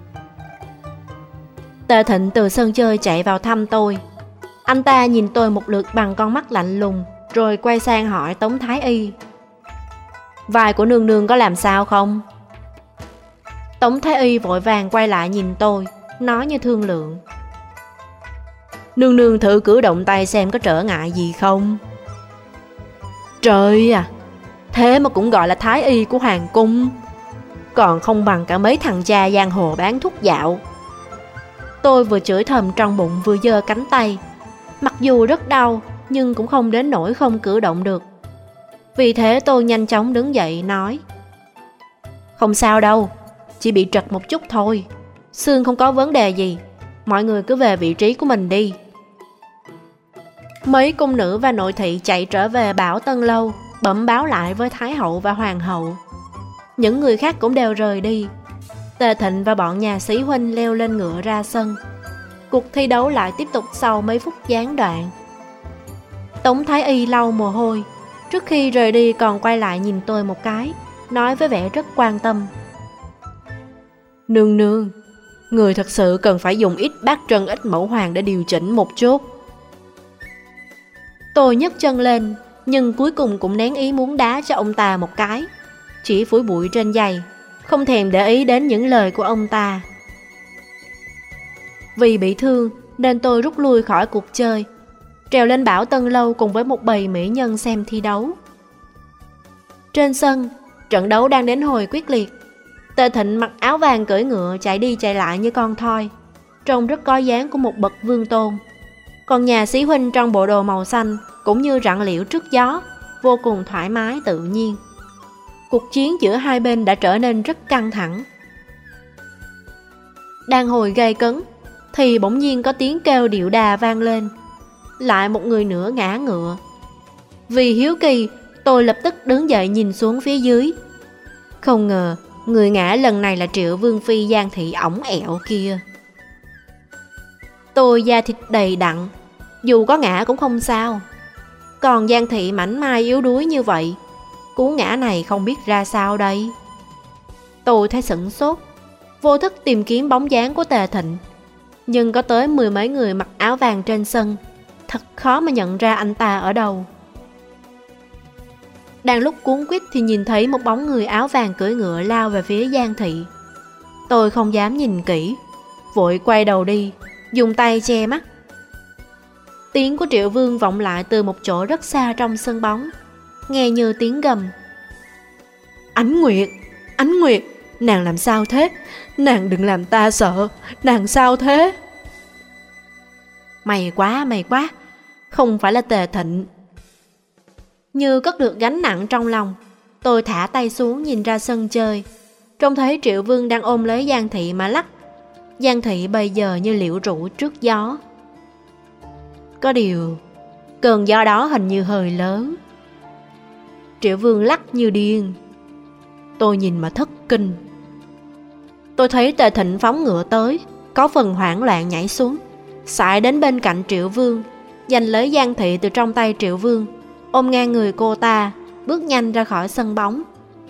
Tề Thịnh từ sân chơi chạy vào thăm tôi. Anh ta nhìn tôi một lượt bằng con mắt lạnh lùng, rồi quay sang hỏi Tống thái y: Vai của nương nương có làm sao không? Tống thái y vội vàng quay lại nhìn tôi, nói như thương lượng: Nương nương thử cử động tay xem có trở ngại gì không. Trời à, thế mà cũng gọi là thái y của hoàng cung, còn không bằng cả mấy thằng cha giang hồ bán thuốc dạo. Tôi vừa chửi thầm trong bụng vừa giơ cánh tay. Mặc dù rất đau, nhưng cũng không đến nỗi không cử động được. Vì thế tôi nhanh chóng đứng dậy nói: Không sao đâu, chỉ bị trật một chút thôi, xương không có vấn đề gì, mọi người cứ về vị trí của mình đi. Mấy cung nữ và nội thị chạy trở về Bảo Tân Lâu, bẩm báo lại với Thái hậu và Hoàng hậu. Những người khác cũng đều rời đi. Tề Thịnh và bọn nhà sĩ huynh leo lên ngựa ra sân. Cuộc thi đấu lại tiếp tục sau mấy phút gián đoạn. Tống thái y lau mồ hôi, trước khi rời đi còn quay lại nhìn tôi một cái, nói với vẻ rất quan tâm: Nương nương, người thật sự cần phải dùng ít bát trân ích mẫu hoàng để điều chỉnh một chút. Tôi nhấc chân lên, nhưng cuối cùng cũng nén ý muốn đá cho ông ta một cái, chỉ phủi bụi trên giày, không thèm để ý đến những lời của ông ta. Vì bị thương nên tôi rút lui khỏi cuộc chơi, trèo lên Bảo Tân Lâu cùng với một bầy mỹ nhân xem thi đấu. Trên sân, trận đấu đang đến hồi quyết liệt. Tề Thịnh mặc áo vàng cưỡi ngựa chạy đi chạy lại như con thoi, trông rất có dáng của một bậc vương tôn. Còn nhà sĩ huynh trong bộ đồ màu xanh cũng như rặng liễu trước gió, vô cùng thoải mái tự nhiên. Cuộc chiến giữa hai bên đã trở nên rất căng thẳng. Đang hồi gay cấn thì bỗng nhiên có tiếng kêu điệu đà vang lên. Lại một người nữa ngã ngựa. Vì hiếu kỳ, tôi lập tức đứng dậy nhìn xuống phía dưới. Không ngờ người ngã lần này là Triệu Vương Phi Giang Thị ỏng ẹo kia. Tôi da thịt đầy đặn, dù có ngã cũng không sao. Còn Giang Thị mảnh mai yếu đuối như vậy, cú ngã này không biết ra sao đây. Tôi thấy sửng sốt, vô thức tìm kiếm bóng dáng của Tề Thịnh. nhưng có tới 10 mấy người mặc áo vàng trên sân. Thật khó mà nhận ra anh ta ở đâu. Đang lúc cuống quýt thì nhìn thấy một bóng người áo vàng cưỡi ngựa lao về phía Giang Thị. Tôi không dám nhìn kỹ, vội quay đầu đi, dùng tay che mắt. Tiếng của Triệu Vương vọng lại từ một chỗ rất xa trong sân bóng, nghe như tiếng gầm. Ánh Nguyệt, Ánh Nguyệt, nàng làm sao thế? Nàng đừng làm ta sợ, nàng sao thế? May quá, không phải là Tề Thịnh. Như cất được gánh nặng trong lòng, tôi thả tay xuống nhìn ra sân chơi, trông thấy Triệu Vương đang ôm lấy Giang Thị mà lắc. Giang Thị bây giờ như liễu rũ trước gió. Có điều, cơn gió đó hình như hơi lớn. Triệu Vương lắc như điên. Tôi nhìn mà thất kinh. Tôi thấy Tề Thịnh phóng ngựa tới, có phần hoảng loạn nhảy xuống, sải đến bên cạnh Triệu Vương, giành lấy Giang Thị từ trong tay Triệu Vương, ôm ngang người cô ta, bước nhanh ra khỏi sân bóng.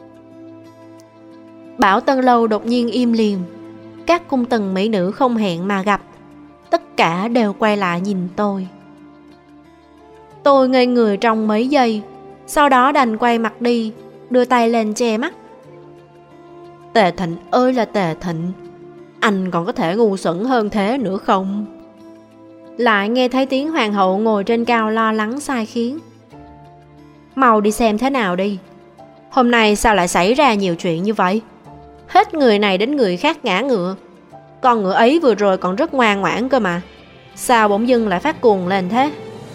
Bảo Tân Lâu đột nhiên im lìm. Các cung tần mỹ nữ không hẹn mà gặp, tất cả đều quay lại nhìn tôi. Tôi ngây người trong mấy giây, sau đó đành quay mặt đi, đưa tay lên che mắt. Tề Thịnh ơi là Tề Thịnh, anh còn có thể ngu xuẩn hơn thế nữa không? Lại nghe thấy tiếng hoàng hậu ngồi trên cao lo lắng sai khiến. Mau đi xem thế nào đi. Hôm nay sao lại xảy ra nhiều chuyện như vậy? Hết người này đến người khác ngã ngựa. Con ngựa ấy vừa rồi còn rất ngoan ngoãn cơ mà, sao bỗng dưng lại phát cuồng lên thế?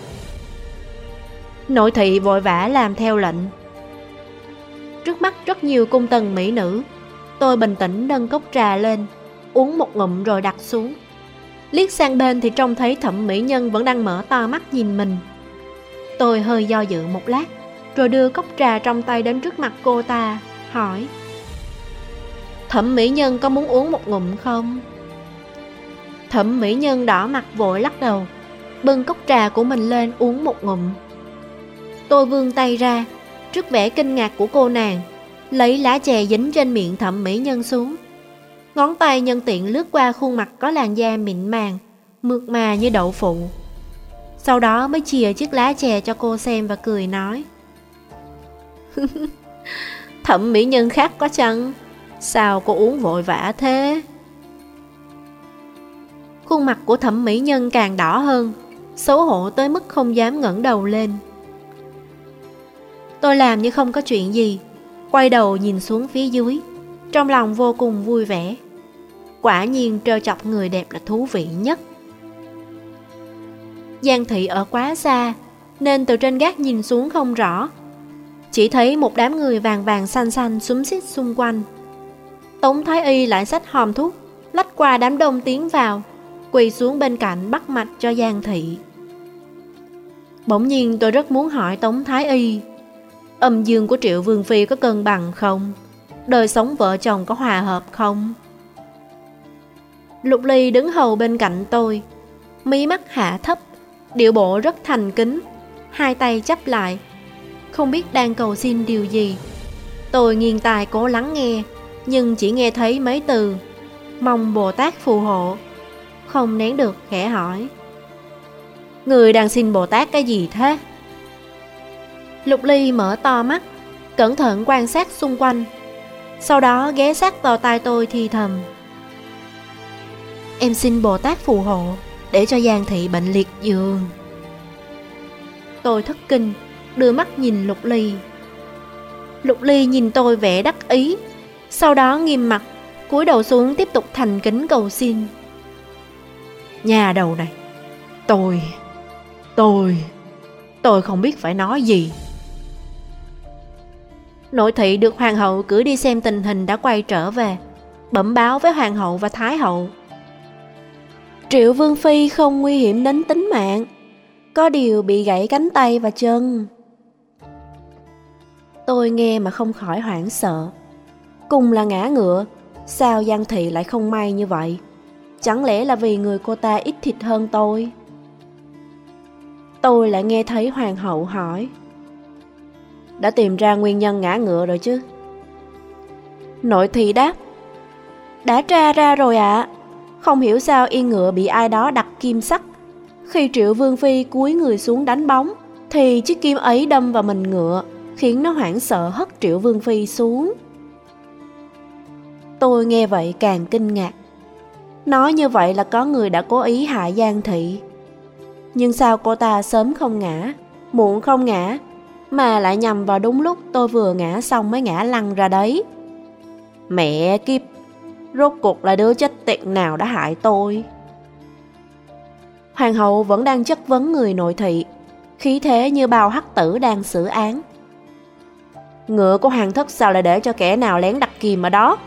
Nội thị vội vã làm theo lệnh. Trước mắt rất nhiều cung tần mỹ nữ, tôi bình tĩnh nâng cốc trà lên, uống một ngụm rồi đặt xuống. Liếc sang bên thì trông thấy Thẩm mỹ nhân vẫn đang mở to mắt nhìn mình. Tôi hơi do dự một lát, rồi đưa cốc trà trong tay đến trước mặt cô ta, hỏi: Thẩm mỹ nhân có muốn uống một ngụm không? Thẩm mỹ nhân đỏ mặt vội lắc đầu, bưng cốc trà của mình lên uống một ngụm. Tôi vươn tay ra, trước vẻ kinh ngạc của cô nàng, lấy lá chè dính trên miệng Thẩm mỹ nhân xuống. Ngón tay nhân tiện lướt qua khuôn mặt có làn da mịn màng, mượt mà như đậu phụ. Sau đó mới chìa chiếc lá chè cho cô xem và cười nói: Thẩm mỹ nhân khác có chăng? Sao cô uống vội vã thế? Khuôn mặt của Thẩm mỹ nhân càng đỏ hơn, xấu hổ tới mức không dám ngẩng đầu lên. Tôi làm như không có chuyện gì, quay đầu nhìn xuống phía dưới, trong lòng vô cùng vui vẻ. Quả nhiên trêu chọc người đẹp là thú vị nhất. Giang Thị ở quá xa, nên từ trên gác nhìn xuống không rõ, chỉ thấy một đám người vàng vàng xanh xanh xúm xít xung quanh. Tống Thái Y lại xách hòm thuốc, lách qua đám đông tiến vào, quỳ xuống bên cạnh bắt mạch cho Giang Thị. Bỗng nhiên tôi rất muốn hỏi Tống Thái Y, âm dương của Triệu Vương Phi có cân bằng không? Đời sống vợ chồng có hòa hợp không? Lục Ly đứng hầu bên cạnh tôi, mí mắt hạ thấp, điệu bộ rất thành kính, hai tay chắp lại, không biết đang cầu xin điều gì. Tôi nghiêng tai cố lắng nghe, nhưng chỉ nghe thấy mấy từ mong Bồ Tát phù hộ, không nén được khẽ hỏi: Người đang xin Bồ Tát cái gì thế? Lục Ly mở to mắt, cẩn thận quan sát xung quanh, sau đó ghé sát vào tai tôi thì thầm: Em xin Bồ Tát phù hộ để cho Giang Thị bệnh liệt giường. Tôi thất kinh, đưa mắt nhìn Lục Ly. Lục Ly nhìn tôi vẻ đắc ý, sau đó nghiêm mặt, cúi đầu xuống tiếp tục thành kính cầu xin. Nhà đầu này, tôi không biết phải nói gì. Nội thị được hoàng hậu cử đi xem tình hình đã quay trở về, bẩm báo với hoàng hậu và thái hậu: Triệu Vương Phi không nguy hiểm đến tính mạng, có điều bị gãy cánh tay và chân. Tôi nghe mà không khỏi hoảng sợ. Cùng là ngã ngựa, sao Giang Thị lại không may như vậy? Chẳng lẽ là vì người cô ta ít thịt hơn tôi? Tôi lại nghe thấy hoàng hậu hỏi: Đã tìm ra nguyên nhân ngã ngựa rồi chứ? Nội thị đáp: Đã tra ra rồi ạ. Không hiểu sao yên ngựa bị ai đó đặt kim sắt. Khi Triệu Vương Phi cúi người xuống đánh bóng, thì chiếc kim ấy đâm vào mình ngựa, khiến nó hoảng sợ hất Triệu Vương Phi xuống. Tôi nghe vậy càng kinh ngạc. Nói như vậy là có người đã cố ý hại Giang Thị. Nhưng sao cô ta sớm không ngã, muộn không ngã, mà lại nhằm vào đúng lúc tôi vừa ngã xong mới ngã lăn ra đấy? Mẹ kiếp, rốt cuộc là đứa chết tiệt nào đã hại tôi? Hoàng hậu vẫn đang chất vấn người nội thị, khí thế như bao hắc tử đang xử án. Ngựa của hoàng thất sao lại để cho kẻ nào lén đặt kìm ở đó?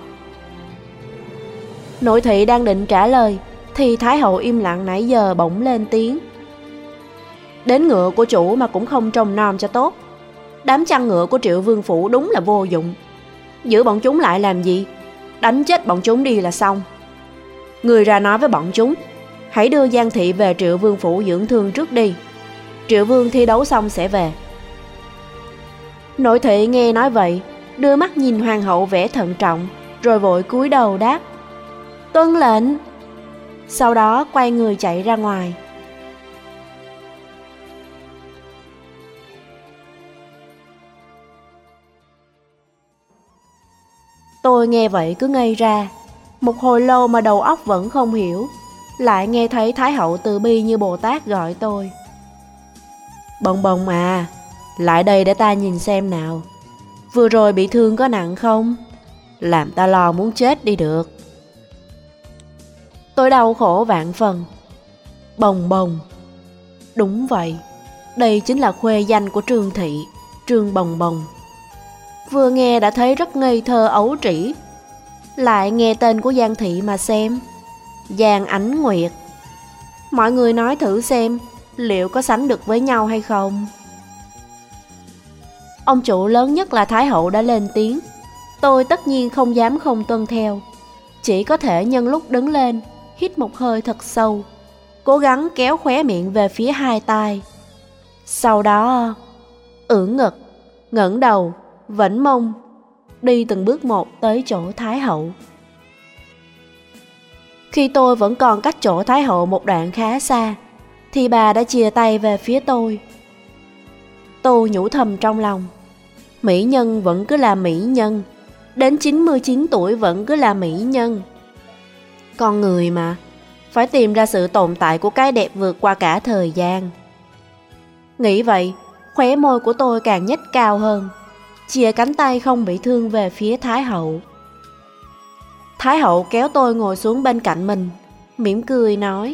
Nội thị đang định trả lời thì Thái hậu im lặng nãy giờ bỗng lên tiếng. Đến ngựa của chủ mà cũng không trông nom cho tốt. Đám chăn ngựa của Triệu Vương phủ đúng là vô dụng. Giữ bọn chúng lại làm gì? Đánh chết bọn chúng đi là xong. Người ra nói với bọn chúng, hãy đưa Giang Thị về Triệu Vương phủ dưỡng thương trước đi. Triệu Vương thi đấu xong sẽ về. Nội thị nghe nói vậy, đưa mắt nhìn hoàng hậu vẻ thận trọng, rồi vội cúi đầu đáp, tuân lệnh. Sau đó quay người chạy ra ngoài. Tôi nghe vậy cứ ngây ra, một hồi lâu mà đầu óc vẫn không hiểu. Lại nghe thấy Thái hậu từ bi như Bồ Tát gọi tôi. Bồng bồng à, lại đây để ta nhìn xem nào. Vừa rồi bị thương có nặng không? Làm ta lo muốn chết đi được. Tôi đau khổ vạn phần. Bồng bồng. Đúng vậy, đây chính là khuê danh của Trương Thị, Trương Bồng Bồng. Vừa nghe đã thấy rất ngây thơ ấu trĩ. Lại nghe tên của Giang Thị mà xem, Giang Ánh Nguyệt. Mọi người nói thử xem, liệu có sánh được với nhau hay không? Ông chủ lớn nhất là Thái hậu đã lên tiếng. Tôi tất nhiên không dám không tuân theo, chỉ có thể nhân lúc đứng lên, hít một hơi thật sâu, cố gắng kéo khóe miệng về phía hai tai. Sau đó ưỡn ngực, ngẩng đầu, vẫy mông, đi từng bước một tới chỗ Thái hậu. Khi tôi vẫn còn cách chỗ Thái hậu một đoạn khá xa, thì bà đã chìa tay về phía tôi. Tôi nhủ thầm trong lòng, mỹ nhân vẫn cứ là mỹ nhân, đến 99 tuổi vẫn cứ là mỹ nhân. Con người mà, phải tìm ra sự tồn tại của cái đẹp vượt qua cả thời gian. Nghĩ vậy, khóe môi của tôi càng nhếch cao hơn, chìa cánh tay không bị thương về phía Thái hậu. Thái hậu kéo tôi ngồi xuống bên cạnh mình, mỉm cười nói,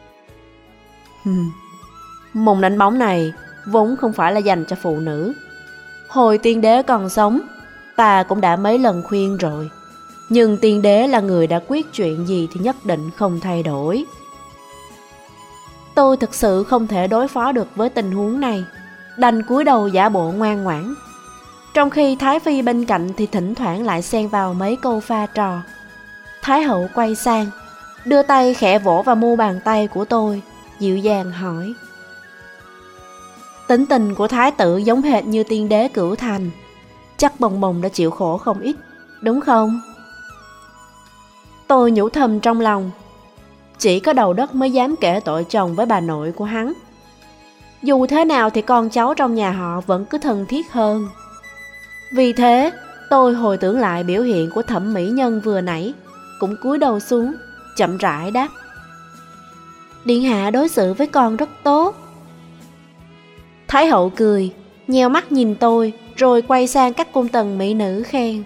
môn đánh bóng này vốn không phải là dành cho phụ nữ. Hồi tiên đế còn sống, ta cũng đã mấy lần khuyên rồi. Nhưng tiên đế là người đã quyết chuyện gì thì nhất định không thay đổi. Tôi thực sự không thể đối phó được với tình huống này, đành cúi đầu giả bộ ngoan ngoãn. Trong khi Thái phi bên cạnh thì thỉnh thoảng lại xen vào mấy câu pha trò. Thái hậu quay sang, đưa tay khẽ vỗ vào mu bàn tay của tôi, dịu dàng hỏi, tính tình của thái tử giống hệt như tiên đế Cửu Thành, chắc Bồng Bồng đã chịu khổ không ít, đúng không? Tôi nhủ thầm trong lòng, chỉ có đầu đất mới dám kể tội chồng với bà nội của hắn. Dù thế nào thì con cháu trong nhà họ vẫn cứ thân thiết hơn. Vì thế, tôi hồi tưởng lại biểu hiện của thẩm mỹ nhân vừa nãy, cũng cúi đầu xuống, chậm rãi đáp, điện hạ đối xử với con rất tốt. Thái hậu cười, nheo mắt nhìn tôi, rồi quay sang các cung tần mỹ nữ khen,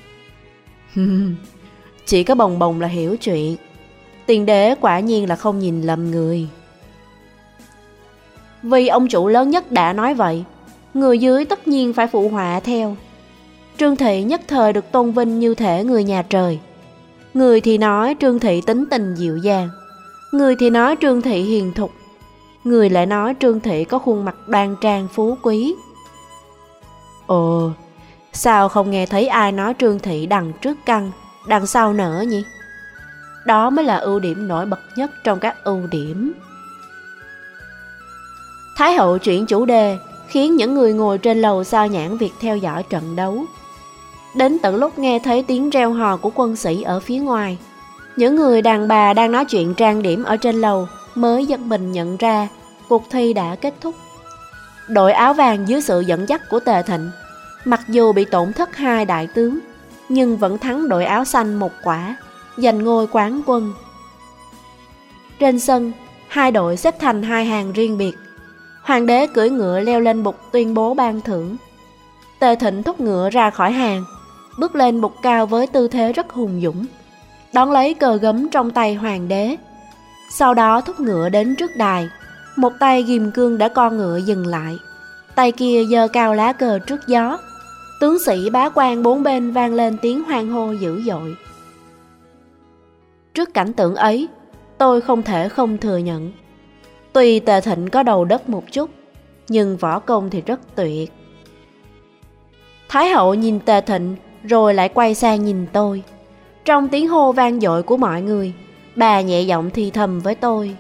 chỉ có Bồng Bồng là hiểu chuyện, tiên đế quả nhiên là không nhìn lầm người. Vì ông chủ lớn nhất đã nói vậy, người dưới tất nhiên phải phụ họa theo. Trương Thị nhất thời được tôn vinh như thể người nhà trời. Người thì nói Trương Thị tính tình dịu dàng, người thì nói Trương Thị hiền thục, người lại nói Trương Thị có khuôn mặt đoan trang phú quý. Ồ, sao không nghe thấy ai nói Trương Thị đằng trước căng, đằng sau nở nhỉ? Đó mới là ưu điểm nổi bật nhất trong các ưu điểm. Thái hậu chuyển chủ đề, khiến những người ngồi trên lầu sao nhãn việc theo dõi trận đấu. Đến tận lúc nghe thấy tiếng reo hò của quân sĩ ở phía ngoài, Những người đàn bà đang nói chuyện trang điểm ở trên lầu mới giật mình nhận ra cuộc thi đã kết thúc. Đội áo vàng dưới sự dẫn dắt của Tề Thịnh, mặc dù bị tổn thất 2 đại tướng, nhưng vẫn thắng đội áo xanh 1 quả, giành ngôi quán quân. Trên sân, 2 đội xếp thành 2 hàng riêng biệt. Hoàng đế cưỡi ngựa leo lên bục tuyên bố ban thưởng. Tề Thịnh thúc ngựa ra khỏi hàng, bước lên bục cao với tư thế rất hùng dũng, đón lấy cờ gấm trong tay hoàng đế. Sau đó thúc ngựa đến trước đài, một tay ghim cương để con ngựa dừng lại, tay kia giơ cao lá cờ trước gió. Tướng sĩ bá quan 4 bên vang lên tiếng hoan hô dữ dội. Trước cảnh tượng ấy, tôi không thể không thừa nhận, tuy Tề Thịnh có đầu đất một chút, nhưng võ công thì rất tuyệt. Thái hậu nhìn Tề Thịnh rồi lại quay sang nhìn tôi. Trong tiếng hô vang dội của mọi người, bà nhẹ giọng thì thầm với tôi: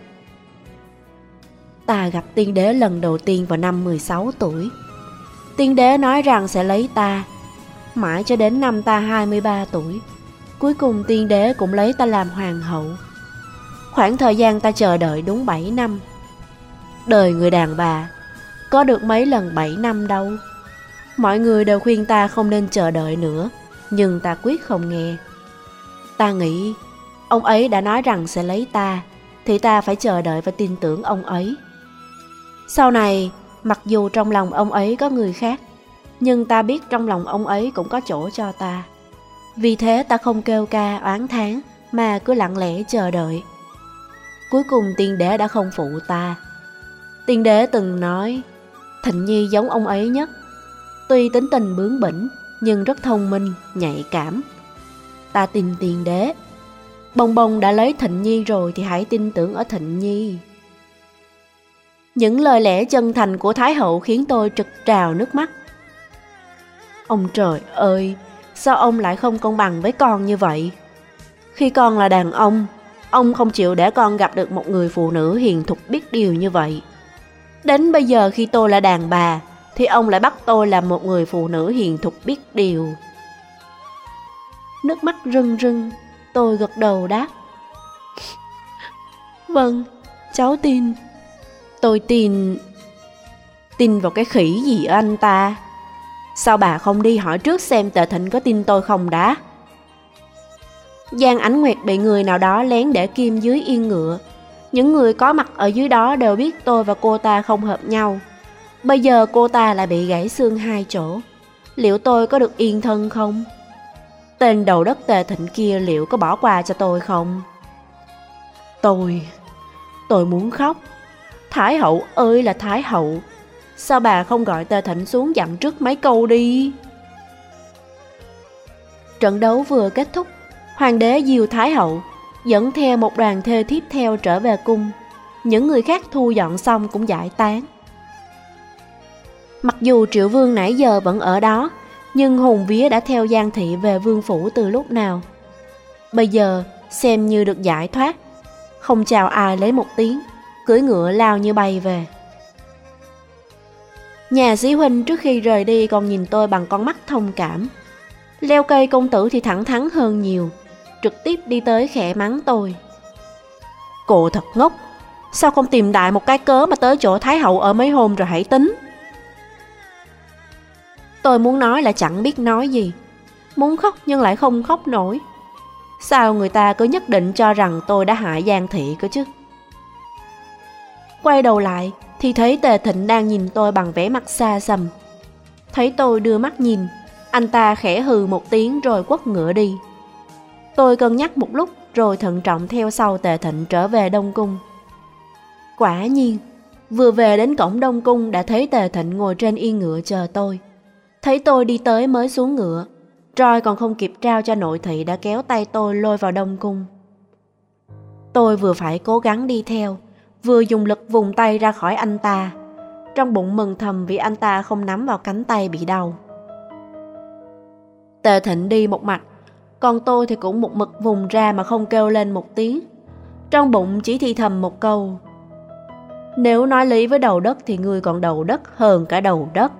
Ta gặp tiên đế lần đầu tiên vào năm 16 tuổi. Tiên đế nói rằng sẽ lấy ta, mãi cho đến năm ta 23 tuổi. Cuối cùng tiên đế cũng lấy ta làm hoàng hậu. Khoảng thời gian ta chờ đợi đúng 7 năm. Đời người đàn bà có được mấy lần 7 năm đâu. Mọi người đều khuyên ta không nên chờ đợi nữa, nhưng ta quyết không nghe. Ta nghĩ ông ấy đã nói rằng sẽ lấy ta, thì ta phải chờ đợi và tin tưởng ông ấy. Sau này, mặc dù trong lòng ông ấy có người khác, nhưng ta biết trong lòng ông ấy cũng có chỗ cho ta. Vì thế ta không kêu ca oán thán, mà cứ lặng lẽ chờ đợi. Cuối cùng tiên đế đã không phụ ta. Tiên đế từng nói Thịnh Nhi giống ông ấy nhất. Tuy tính tình bướng bỉnh, nhưng rất thông minh, nhạy cảm. Ta tin tiên đế. Bồng bồng đã lấy Thịnh Nhi rồi thì hãy tin tưởng ở Thịnh Nhi. Những lời lẽ chân thành của Thái hậu khiến tôi trực trào nước mắt. Ông trời ơi, sao ông lại không công bằng với con như vậy? Khi con là đàn ông không chịu để con gặp được một người phụ nữ hiền thục biết điều như vậy. Đến bây giờ khi tôi là đàn bà, thì ông lại bắt tôi làm một người phụ nữ hiền thục biết điều. Nước mắt rưng rưng, tôi gật đầu đáp: Vâng, cháu tin. Tôi tin. Tin vào cái khỉ gì ở anh ta? Sao bà không đi hỏi trước xem Tề Thịnh có tin tôi không đã? Giang Ánh Nguyệt bị người nào đó lén để kim dưới yên ngựa. Những người có mặt ở dưới đó đều biết tôi và cô ta không hợp nhau. Bây giờ cô ta lại bị gãy xương 2 chỗ. Liệu tôi có được yên thân không? Tên đầu đất Tề Thịnh kia liệu có bỏ qua cho tôi không? Tôi muốn khóc. Thái hậu ơi là Thái hậu, sao bà không gọi Tề Thịnh xuống dặn trước mấy câu đi? Trận đấu vừa kết thúc, hoàng đế diều Thái hậu dẫn theo một đoàn thê thiếp theo trở về cung. Những người khác thu dọn xong cũng giải tán. Mặc dù Triệu Vương nãy giờ vẫn ở đó, nhưng hồn vía đã theo Giang thị về vương phủ từ lúc nào. Bây giờ xem như được giải thoát, không chào ai lấy một tiếng, cưỡi ngựa lao như bay về. Nhà sĩ huynh trước khi rời đi còn nhìn tôi bằng con mắt thông cảm. Leo cây công tử thì thẳng thắn hơn nhiều, trực tiếp đi tới khẽ mắng tôi: Cô thật ngốc, sao không tìm đại một cái cớ mà tới chỗ Thái hậu ở mấy hôm rồi hãy tính? Tôi muốn nói là chẳng biết nói gì, muốn khóc nhưng lại không khóc nổi. Sao người ta cứ nhất định cho rằng tôi đã hại Giang thị cơ chứ? Quay đầu lại thì thấy Tề Thịnh đang nhìn tôi bằng vẻ mặt xa xăm. Thấy tôi đưa mắt nhìn, anh ta khẽ hừ một tiếng rồi quất ngựa đi. Tôi cân nhắc một lúc rồi thận trọng theo sau Tề Thịnh trở về Đông Cung. Quả nhiên, vừa về đến cổng Đông Cung đã thấy Tề Thịnh ngồi trên yên ngựa chờ tôi. Thấy tôi đi tới mới xuống ngựa, roi còn không kịp trao cho nội thị đã kéo tay tôi lôi vào Đông Cung. Tôi vừa phải cố gắng đi theo, vừa dùng lực vùng tay ra khỏi anh ta, trong bụng mừng thầm vì anh ta không nắm vào cánh tay bị đau. Tề Thịnh đi một mạch, còn tôi thì cũng một mực vùng ra mà không kêu lên một tiếng. Trong bụng chỉ thì thầm một câu: Nếu nói lý với đầu đất thì ngươi còn đầu đất hơn cả đầu đất.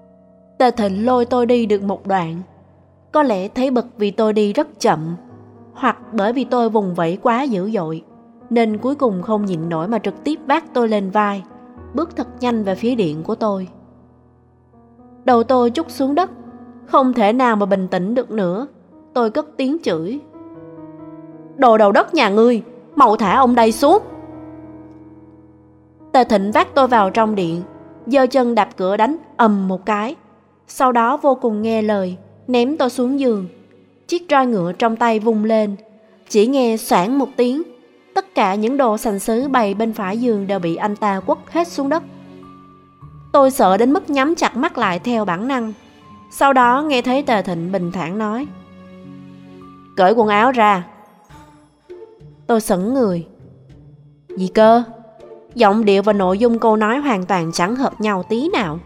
Tề Thịnh lôi tôi đi được một đoạn. Có lẽ thấy bực vì tôi đi rất chậm, hoặc bởi vì tôi vùng vẫy quá dữ dội, nên cuối cùng không nhịn nổi mà trực tiếp vác tôi lên vai, bước thật nhanh về phía điện của tôi. Đầu tôi trút xuống đất, không thể nào mà bình tĩnh được nữa. Tôi cất tiếng chửi: "Đồ đầu đất nhà ngươi, mau thả ông đây xuống!" Tề Thịnh vác tôi vào trong điện, giơ chân đạp cửa đánh ầm một cái. Sau đó vô cùng nghe lời, ném tôi xuống giường. Chiếc roi ngựa trong tay vung lên, chỉ nghe xoảng một tiếng, tất cả những đồ sành sứ bày bên phải giường đều bị anh ta quất hết xuống đất. Tôi sợ đến mức nhắm chặt mắt lại theo bản năng. Sau đó nghe thấy Tề Thịnh bình thản nói: "Cởi quần áo ra." Tôi sững người. Gì cơ? Giọng điệu và nội dung câu nói hoàn toàn chẳng hợp nhau tí nào.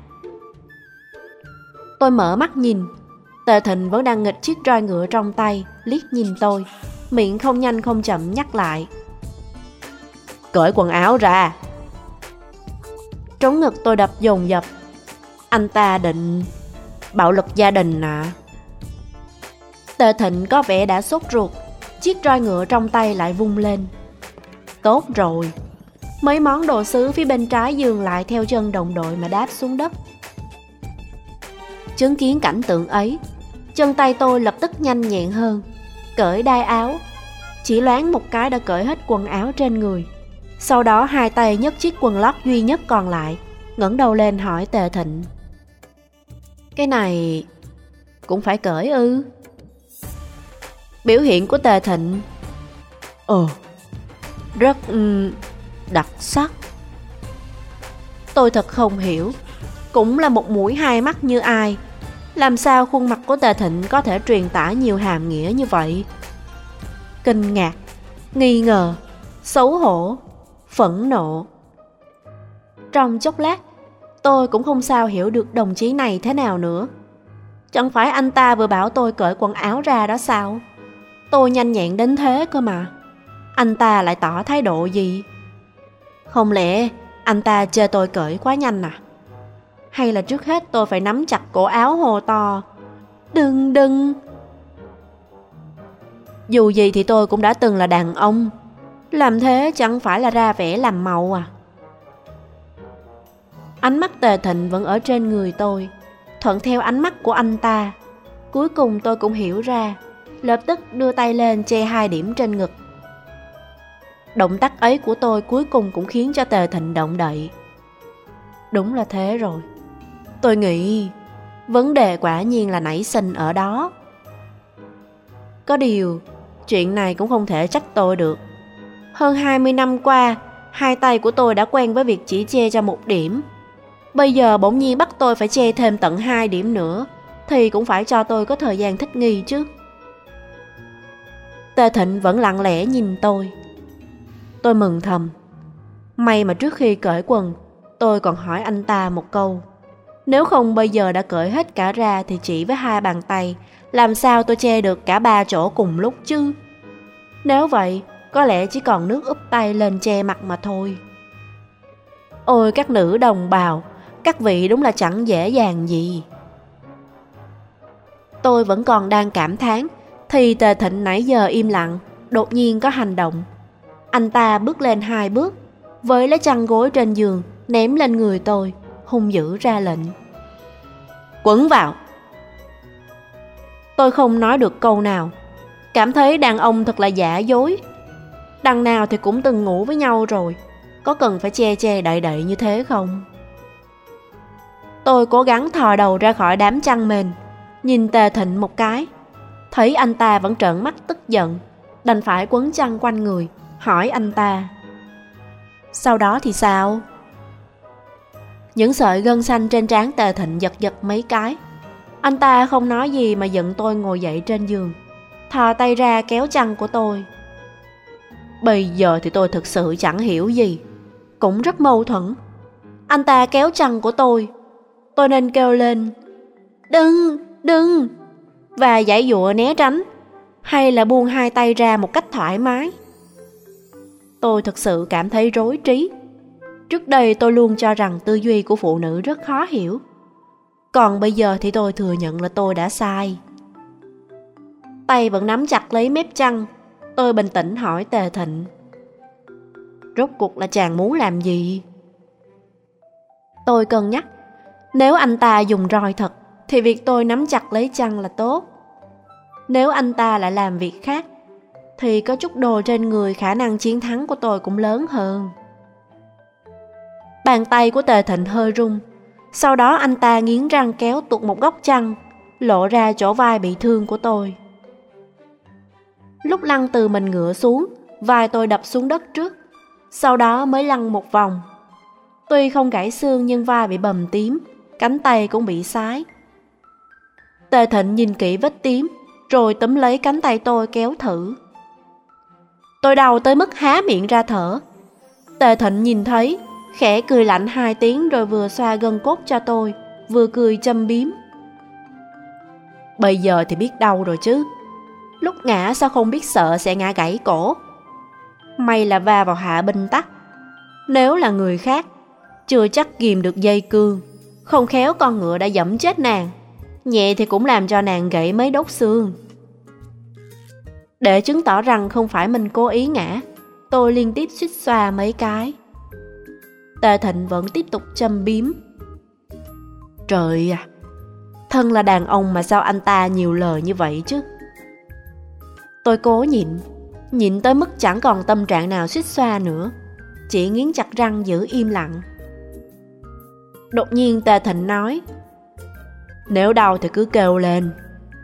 Tôi mở mắt nhìn. Tề Thịnh vẫn đang nghịch chiếc roi ngựa trong tay, liếc nhìn tôi, miệng không nhanh không chậm nhắc lại: "Cởi quần áo ra." Trống ngực tôi đập dồn dập. Anh ta định bạo lực gia đình à? Tề Thịnh có vẻ đã sốt ruột, chiếc roi ngựa trong tay lại vung lên. Tốt rồi. Mấy món đồ sứ phía bên trái giường lại theo chân đồng đội mà đáp xuống đất. Chứng kiến cảnh tượng ấy, chân tay tôi lập tức nhanh nhẹn hơn, cởi đai áo. Chỉ loáng một cái đã cởi hết quần áo trên người. Sau đó hai tay nhấc chiếc quần lót duy nhất còn lại, ngẩng đầu lên hỏi Tề Thịnh: "Cái này cũng phải cởi ư?" Biểu hiện của Tề Thịnh rất đặc sắc. Tôi thật không hiểu, cũng là một mũi hai mắt như ai, làm sao khuôn mặt của Tề Thịnh có thể truyền tải nhiều hàm nghĩa như vậy? Kinh ngạc, nghi ngờ, xấu hổ, phẫn nộ. Trong chốc lát, tôi cũng không sao hiểu được đồng chí này thế nào nữa. Chẳng phải anh ta vừa bảo tôi cởi quần áo ra đó sao? Tôi nhanh nhẹn đến thế cơ mà. Anh ta lại tỏ thái độ gì? Không lẽ anh ta chê tôi cởi quá nhanh à? Hay là trước hết tôi phải nắm chặt cổ áo hô to: "Đừng đừng!" Dù gì thì tôi cũng đã từng là đàn ông, làm thế chẳng phải là ra vẻ làm màu à? Ánh mắt Tề Thịnh vẫn ở trên người tôi, thuận theo ánh mắt của anh ta. Cuối cùng tôi cũng hiểu ra, lập tức đưa tay lên che 2 điểm trên ngực. Động tác ấy của tôi cuối cùng cũng khiến cho Tề Thịnh động đậy. Đúng là thế rồi. Tôi nghĩ vấn đề quả nhiên là nảy sinh ở đó. Có điều, chuyện này cũng không thể trách tôi được. Hơn 20 năm qua, hai tay của tôi đã quen với việc chỉ che cho một điểm. Bây giờ bỗng nhiên bắt tôi phải che thêm tận 2 điểm nữa, thì cũng phải cho tôi có thời gian thích nghi chứ. Tề Thịnh vẫn lặng lẽ nhìn tôi. Tôi mừng thầm. May mà trước khi cởi quần, tôi còn hỏi anh ta một câu. Nếu không bây giờ đã cởi hết cả ra thì chỉ với 2 bàn tay, làm sao tôi che được cả 3 chỗ cùng lúc chứ? Nếu vậy, có lẽ chỉ còn nước úp tay lên che mặt mà thôi. Ôi các nữ đồng bào, các vị đúng là chẳng dễ dàng gì. Tôi vẫn còn đang cảm thán, thì Tề Thịnh nãy giờ im lặng, đột nhiên có hành động. Anh ta bước lên 2 bước, với lấy chăn gối trên giường, ném lên người tôi, hung dữ ra lệnh: "Quấn vào!" Tôi không nói được câu nào, cảm thấy đàn ông thật là giả dối. Đằng nào thì cũng từng ngủ với nhau rồi, có cần phải che che đậy đậy như thế không? Tôi cố gắng thò đầu ra khỏi đám chăn mền, nhìn Tề Thịnh một cái. Thấy anh ta vẫn trợn mắt tức giận, đành phải quấn chăn quanh người, hỏi anh ta: "Sau đó thì sao?" Những sợi gân xanh trên trán Tề Thịnh giật giật mấy cái. Anh ta không nói gì mà giận tôi ngồi dậy trên giường, thò tay ra kéo chăn của tôi. Bây giờ thì tôi thực sự chẳng hiểu gì, cũng rất mâu thuẫn. Anh ta kéo chăn của tôi nên kêu lên: "Đừng, đừng!" và giãy giụa né tránh, hay là buông hai tay ra một cách thoải mái. Tôi thực sự cảm thấy rối trí. Trước đây tôi luôn cho rằng tư duy của phụ nữ rất khó hiểu. Còn bây giờ thì tôi thừa nhận là tôi đã sai. Tay vẫn nắm chặt lấy mép chăn, Tôi bình tĩnh hỏi Tề Thịnh: Rốt cuộc là chàng muốn làm gì? Tôi cân nhắc, nếu anh ta dùng roi thật thì việc tôi nắm chặt lấy chăn là tốt. Nếu anh ta lại làm việc khác thì có chút đồ trên người, khả năng chiến thắng của tôi cũng lớn hơn. Bàn tay của Tề Thịnh hơi rung. Sau đó anh ta nghiến răng kéo tuột một góc chăn, lộ ra chỗ vai bị thương của tôi. Lúc lăn từ mình ngựa xuống, vai tôi đập xuống đất trước, sau đó mới lăn một vòng. Tuy không gãy xương nhưng vai bị bầm tím, cánh tay cũng bị xái. Tề Thịnh nhìn kỹ vết tím, rồi túm lấy cánh tay tôi kéo thử. Tôi đau tới mức há miệng ra thở. Tề Thịnh nhìn thấy, khẽ cười lạnh 2 tiếng rồi vừa xoa gân cốt cho tôi, vừa cười châm biếm. Bây giờ thì biết đau rồi chứ. Lúc ngã sao không biết sợ sẽ ngã gãy cổ. May là va vào hạ binh tắc. Nếu là người khác, chưa chắc ghìm được dây cương, không khéo con ngựa đã giẫm chết nàng. Nhẹ thì cũng làm cho nàng gãy mấy đốt xương. Để chứng tỏ rằng không phải mình cố ý ngã, tôi liên tiếp suýt xoa mấy cái. Tề Thịnh vẫn tiếp tục châm biếm. Trời à, thân là đàn ông mà sao anh ta nhiều lời như vậy chứ? Tôi cố nhịn tới mức chẳng còn tâm trạng nào suýt xoa nữa, chỉ nghiến chặt răng giữ im lặng. Đột nhiên Tề Thịnh nói: Nếu đau thì cứ kêu lên.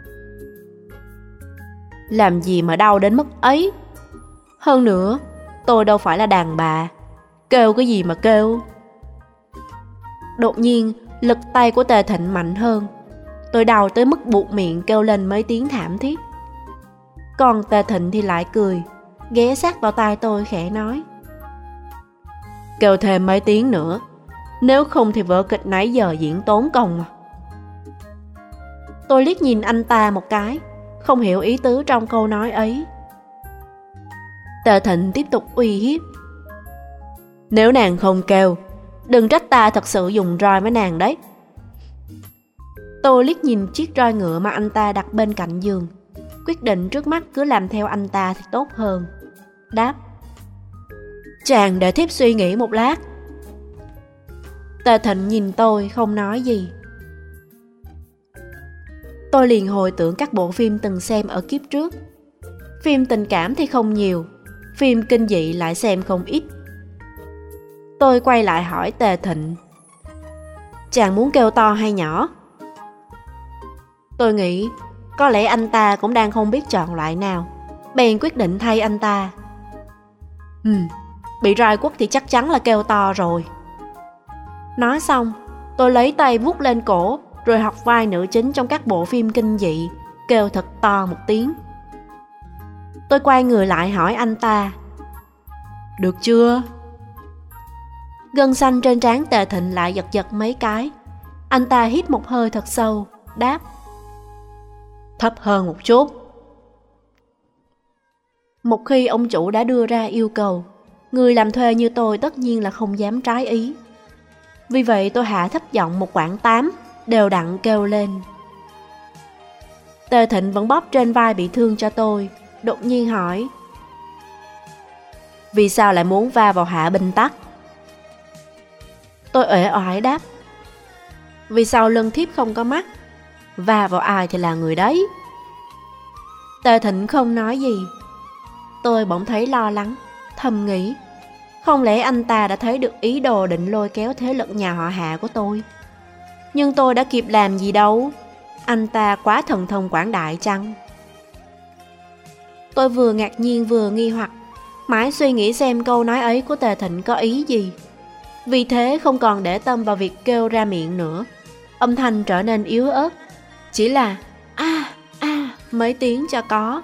Làm gì mà đau đến mức ấy? Hơn nữa, tôi đâu phải là đàn bà, kêu cái gì mà kêu. Đột nhiên, lực tay của Tề Thịnh mạnh hơn. Tôi đau tới mức buột miệng kêu lên mấy tiếng thảm thiết. Còn Tề Thịnh thì lại cười, ghé sát vào tai tôi khẽ nói: Kêu thêm mấy tiếng nữa, nếu không thì vở kịch nãy giờ diễn tốn công mà. Tôi liếc nhìn anh ta một cái, không hiểu ý tứ trong câu nói ấy. Tề Thịnh tiếp tục uy hiếp: Nếu nàng không kêu, đừng trách ta thật sự dùng roi với nàng đấy. Tôi liếc nhìn chiếc roi ngựa mà anh ta đặt bên cạnh giường, quyết định trước mắt cứ làm theo anh ta thì tốt hơn. Đáp: Chàng để thiếp suy nghĩ một lát. Tề Thịnh nhìn tôi không nói gì. Tôi liền hồi tưởng các bộ phim từng xem ở kiếp trước. Phim tình cảm thì không nhiều, phim kinh dị lại xem không ít. Tôi quay lại hỏi Tề Thịnh: Chàng muốn kêu to hay nhỏ? Tôi nghĩ có lẽ anh ta cũng đang không biết chọn loại nào, bèn quyết định thay anh ta. Bị roi quất thì chắc chắn là kêu to rồi. Nói xong, tôi lấy tay vuốt lên cổ, rồi học vai nữ chính trong các bộ phim kinh dị, kêu thật to một tiếng. Tôi quay người lại hỏi anh ta: Được chưa? Gân xanh trên trán Tề Thịnh lại giật giật mấy cái. Anh ta hít một hơi thật sâu, đáp: Thấp hơn một chút. Một khi ông chủ đã đưa ra yêu cầu, người làm thuê như tôi tất nhiên là không dám trái ý. Vì vậy tôi hạ thấp giọng một quãng 8, đều đặn kêu lên. Tề Thịnh vẫn bóp trên vai bị thương cho tôi, đột nhiên hỏi: Vì sao lại muốn va vào hạ binh tắc? Tôi uể oải đáp: Vì sau lưng thiếp không có mắt, va vào ai thì là người đấy. Tề Thịnh không nói gì. Tôi bỗng thấy lo lắng, thầm nghĩ: Không lẽ anh ta đã thấy được ý đồ định lôi kéo thế lực nhà họ Hạ của tôi? Nhưng tôi đã kịp làm gì đâu. Anh ta quá thần thông quảng đại chăng? Tôi vừa ngạc nhiên vừa nghi hoặc, mãi suy nghĩ xem câu nói ấy của Tề Thịnh có ý gì. Vì thế không còn để tâm vào việc kêu ra miệng nữa. Âm thanh trở nên yếu ớt, chỉ là mấy tiếng cho có.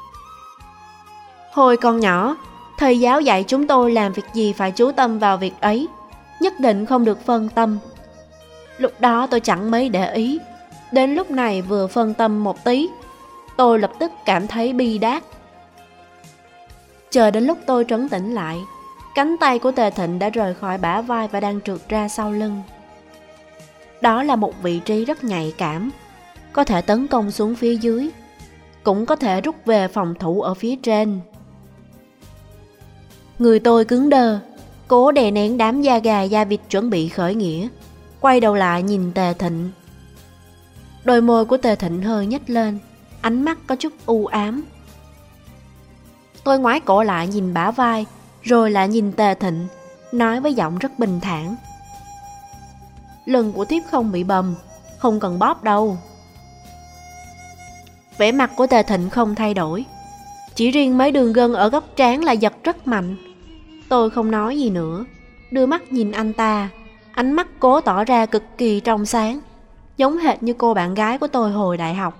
Hồi còn nhỏ, thầy giáo dạy chúng tôi làm việc gì phải chú tâm vào việc ấy, nhất định không được phân tâm. Lúc đó tôi chẳng mấy để ý. Đến lúc này vừa phân tâm một tí, tôi lập tức cảm thấy bi đát. Chờ đến lúc tôi trấn tĩnh lại, cánh tay của Tề Thịnh đã rời khỏi bả vai và đang trượt ra sau lưng. Đó là một vị trí rất nhạy cảm, có thể tấn công xuống phía dưới. cũng có thể rút về phòng thủ ở phía trên. Người tôi cứng đơ, cố đè nén đám da gà da vịt chuẩn bị khởi nghĩa, quay đầu lại nhìn Tề Thịnh. Đôi môi của Tề Thịnh hơi nhếch lên, ánh mắt có chút u ám. Tôi ngoái cổ lại nhìn bả vai, rồi lại nhìn Tề Thịnh, nói với giọng rất bình thản: lưng của thiếp không bị bầm, không cần bóp đâu. Vẻ mặt của Tề Thịnh không thay đổi, chỉ riêng mấy đường gân ở góc trán là giật rất mạnh. Tôi không nói gì nữa, đưa mắt nhìn anh ta, ánh mắt cố tỏ ra cực kỳ trong sáng, giống hệt như cô bạn gái của tôi hồi đại học.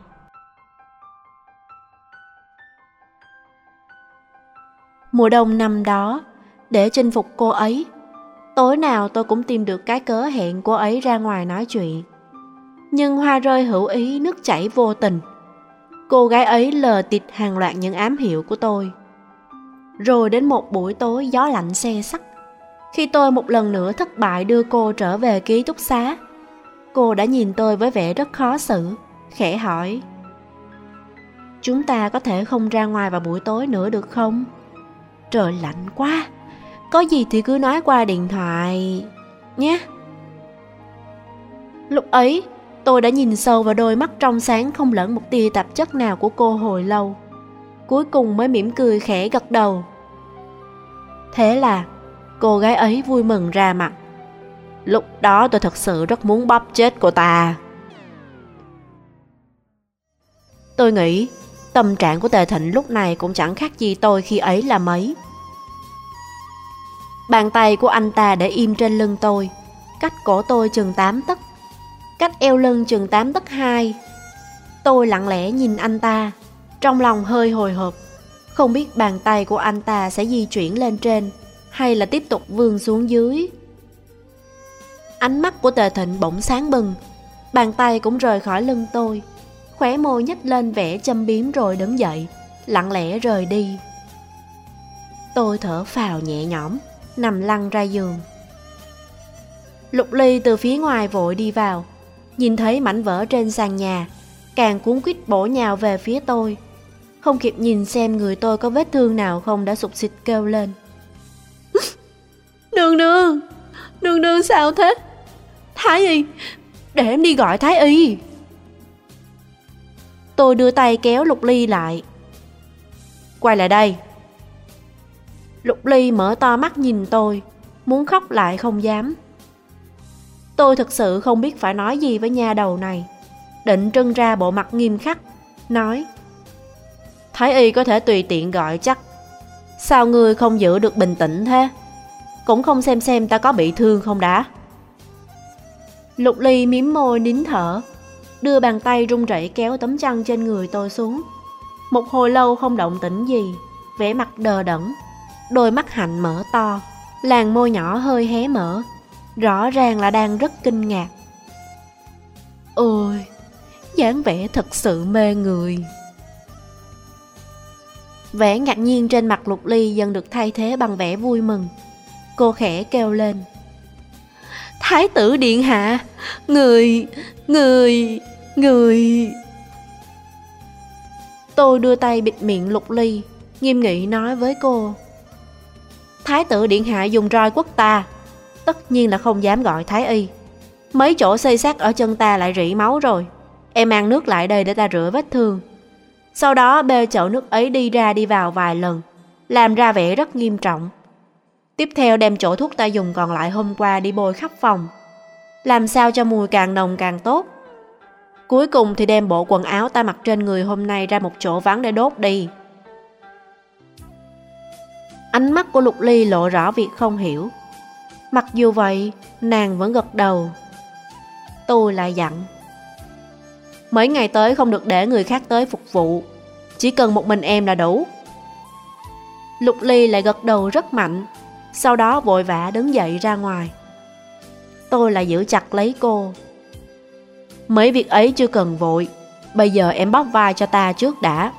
Mùa đông năm đó, để chinh phục cô ấy, tối nào tôi cũng tìm được cái cớ hẹn cô ấy ra ngoài nói chuyện. Nhưng hoa rơi hữu ý, nước chảy vô tình. Cô gái ấy lờ tịt hàng loạt những ám hiệu của tôi. Rồi đến một buổi tối gió lạnh se sắt, khi tôi một lần nữa thất bại đưa cô trở về ký túc xá, cô đã nhìn tôi với vẻ rất khó xử, khẽ hỏi: chúng ta có thể không ra ngoài vào buổi tối nữa được không? Trời lạnh quá, có gì thì cứ nói qua điện thoại nhé. Lúc ấy tôi đã nhìn sâu vào đôi mắt trong sáng không lẫn một tia tạp chất nào của cô hồi lâu, cuối cùng mới mỉm cười khẽ gật đầu. Thế là cô gái ấy vui mừng ra mặt. Lúc đó tôi thật sự rất muốn bóp chết cô ta. Tôi nghĩ tâm trạng của Tề Thịnh lúc này cũng chẳng khác gì tôi khi ấy là mấy. Bàn tay của anh ta để im trên lưng tôi, cách cổ tôi chừng 8 tấc, cách eo lưng chừng 8 tấc 2. Tôi lặng lẽ nhìn anh ta, trong lòng hơi hồi hộp, không biết bàn tay của anh ta sẽ di chuyển lên trên hay là tiếp tục vươn xuống dưới. Ánh mắt của Tề Thịnh bỗng sáng bừng, bàn tay cũng rời khỏi lưng tôi, khóe môi nhếch lên vẻ châm biếm rồi đứng dậy, lặng lẽ rời đi. Tôi thở phào nhẹ nhõm, nằm lăn ra giường. Lục Ly từ phía ngoài vội đi vào, nhìn thấy mảnh vỡ trên sàn nhà, càng cuống quýt bổ nhào về phía tôi. Không kịp nhìn xem người tôi có vết thương nào không đã sụt sịt kêu lên: Nương nương, nương nương sao thế? Thái y, để em đi gọi Thái y. Tôi đưa tay kéo Lục Ly lại. Quay lại đây. Lục Ly mở to mắt nhìn tôi, muốn khóc lại không dám. Tôi thực sự không biết phải nói gì với nha đầu này, định trưng ra bộ mặt nghiêm khắc, nói: Thái y có thể tùy tiện gọi chắc. Sao ngươi không giữ được bình tĩnh thế? Cũng không xem ta có bị thương không đã? Lục Ly mím môi nín thở, đưa bàn tay run rẩy kéo tấm chăn trên người tôi xuống. Một hồi lâu không động tĩnh gì, vẻ mặt đờ đẫn, đôi mắt hạnh mở to, làn môi nhỏ hơi hé mở, rõ ràng là đang rất kinh ngạc. Ôi, dáng vẻ thật sự mê người. Vẻ ngạc nhiên trên mặt Lục Ly dần được thay thế bằng vẻ vui mừng. Cô khẽ kêu lên: Thái tử điện hạ, người. Tôi đưa tay bịt miệng Lục Ly, nghiêm nghị nói với cô: Thái tử điện hạ dùng roi quất ta, tất nhiên là không dám gọi thái y. Mấy chỗ xây xát ở chân ta lại rỉ máu rồi. Em mang nước lại đây để ta rửa vết thương. Sau đó bê chậu nước ấy đi ra đi vào vài lần, làm ra vẻ rất nghiêm trọng. Tiếp theo đem chỗ thuốc ta dùng còn lại hôm qua đi bôi khắp phòng, làm sao cho mùi càng nồng càng tốt. Cuối cùng thì đem bộ quần áo ta mặc trên người hôm nay ra một chỗ vắng để đốt đi. Ánh mắt của Lục Ly lộ rõ việc không hiểu. Mặc dù vậy, nàng vẫn gật đầu. Tôi lại dặn: Mấy ngày tới không được để người khác tới phục vụ, chỉ cần một mình em là đủ. Lục Ly lại gật đầu rất mạnh, sau đó vội vã đứng dậy ra ngoài. Tôi lại giữ chặt lấy cô. Mấy việc ấy chưa cần vội, bây giờ em bóp vai cho ta trước đã.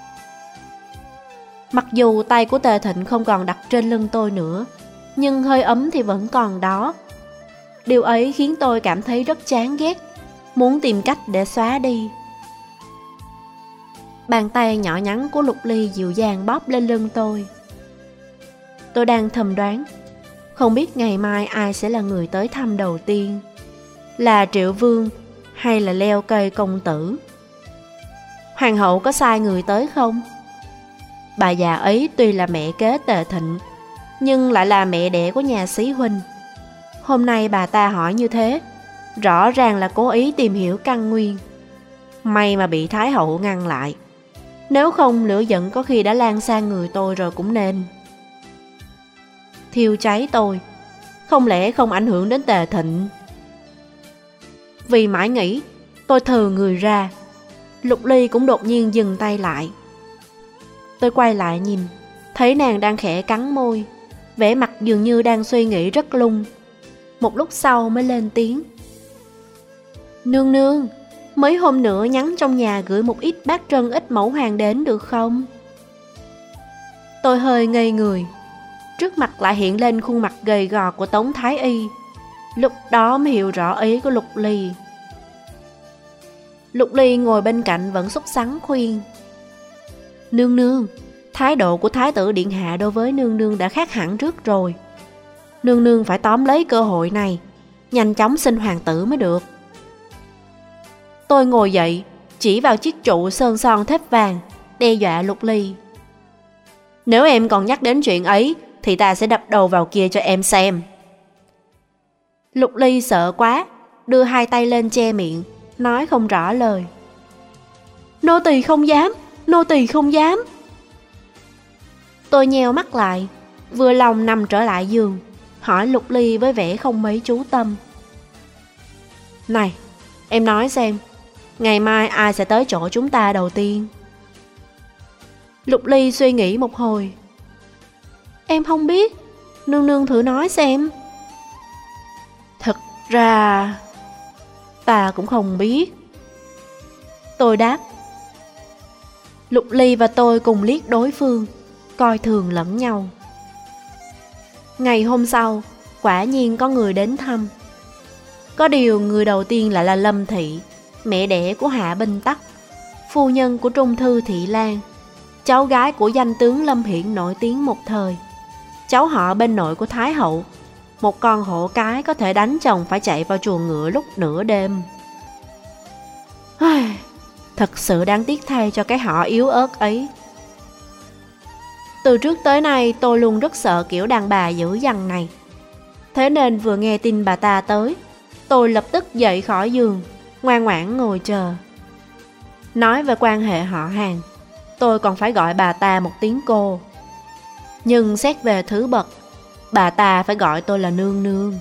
Mặc dù tay của Tề Thịnh không còn đặt trên lưng tôi nữa, nhưng hơi ấm thì vẫn còn đó. Điều ấy khiến tôi cảm thấy rất chán ghét, muốn tìm cách để xóa đi. Bàn tay nhỏ nhắn của Lục Ly dịu dàng bóp lên lưng tôi. Tôi đang thầm đoán, không biết ngày mai ai sẽ là người tới thăm đầu tiên, là Triệu Vương hay là leo cây công tử. Hoàng hậu có sai người tới không? Bà già ấy tuy là mẹ kế Tề Thịnh, nhưng lại là mẹ đẻ của nhà Xí huynh. Hôm nay bà ta hỏi như thế, rõ ràng là cố ý tìm hiểu căn nguyên. May mà bị Thái hậu ngăn lại, nếu không lửa giận có khi đã lan sang người tôi rồi cũng nên. Thiêu cháy tôi, không lẽ không ảnh hưởng đến Tề Thịnh? Vì mãi nghĩ, tôi thừ người ra. Lục Ly cũng đột nhiên dừng tay lại. Tôi quay lại nhìn, thấy nàng đang khẽ cắn môi, vẻ mặt dường như đang suy nghĩ rất lung. Một lúc sau mới lên tiếng. Nương nương, mấy hôm nữa nhắn trong nhà gửi một ít bát trân ít mẫu hoàng đến được không? Tôi hơi ngây người. Trước mặt lại hiện lên khuôn mặt gầy gò của Tống Thái Y. Lúc đó mới hiểu rõ ý của Lục Ly. Lục Ly ngồi bên cạnh vẫn sốt sắng khuyên. Nương nương, thái độ của Thái tử Điện Hạ đối với nương nương đã khác hẳn trước rồi. Nương nương phải tóm lấy cơ hội này, nhanh chóng sinh hoàng tử mới được. Tôi ngồi dậy, chỉ vào chiếc trụ sơn son thép vàng, đe dọa Lục Ly. Nếu em còn nhắc đến chuyện ấy, thì ta sẽ đập đầu vào kia cho em xem. Lục Ly sợ quá, đưa hai tay lên che miệng, nói không rõ lời. Nô tỳ không dám, nô tỳ không dám. Tôi nheo mắt lại, vừa lòng nằm trở lại giường, hỏi Lục Ly với vẻ không mấy chú tâm. Này, em nói xem, ngày mai ai sẽ tới chỗ chúng ta đầu tiên? Lục Ly suy nghĩ một hồi. Em không biết, nương nương thử nói xem. Thật ra, ta cũng không biết. Tôi đáp. Lục Ly và tôi cùng liếc đối phương, coi thường lẫn nhau. Ngày hôm sau, quả nhiên có người đến thăm. Có điều người đầu tiên lại là Lâm Thị, mẹ đẻ của Hạ Binh Tắc, phu nhân của Trung thư Thị Lan, cháu gái của danh tướng Lâm Hiển nổi tiếng một thời, cháu họ bên nội của Thái hậu, một con hổ cái có thể đánh chồng phải chạy vào chuồng ngựa lúc nửa đêm. Thật sự đáng tiếc thay cho cái họ yếu ớt ấy. Từ trước tới nay tôi luôn rất sợ kiểu đàn bà dữ dằn này. Thế nên vừa nghe tin bà ta tới, tôi lập tức dậy khỏi giường, ngoan ngoãn ngồi chờ. Nói về quan hệ họ hàng, tôi còn phải gọi bà ta một tiếng cô. Nhưng xét về thứ bậc, bà ta phải gọi tôi là nương nương.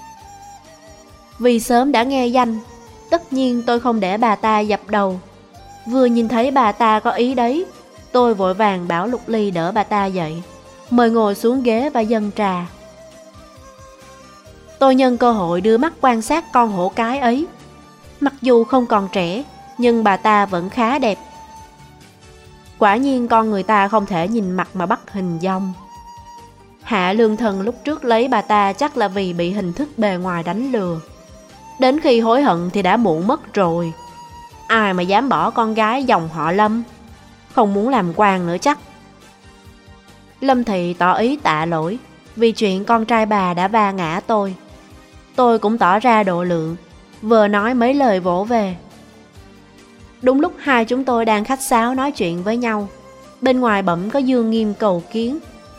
Vì sớm đã nghe danh, tất nhiên tôi không để bà ta dập đầu. Vừa nhìn thấy bà ta có ý đấy, tôi vội vàng bảo Lục Ly đỡ bà ta dậy, mời ngồi xuống ghế và dâng trà. Tôi nhân cơ hội đưa mắt quan sát con hổ cái ấy. Mặc dù không còn trẻ, nhưng bà ta vẫn khá đẹp. Quả nhiên con người ta không thể nhìn mặt mà bắt hình dong. Hạ Lương Thần lúc trước lấy bà ta chắc là vì bị hình thức bề ngoài đánh lừa. Đến khi hối hận thì đã muộn mất rồi. Ai mà dám bỏ con gái dòng họ Lâm, không muốn làm quan nữa chắc. Lâm Thị tỏ ý tạ lỗi vì chuyện con trai bà đã va ngã tôi. Tôi cũng tỏ ra độ lượng, vừa nói mấy lời vỗ về. Đúng lúc hai chúng tôi đang khách sáo nói chuyện với nhau, bên ngoài bỗng có Dương Nghiêm cầu kiến.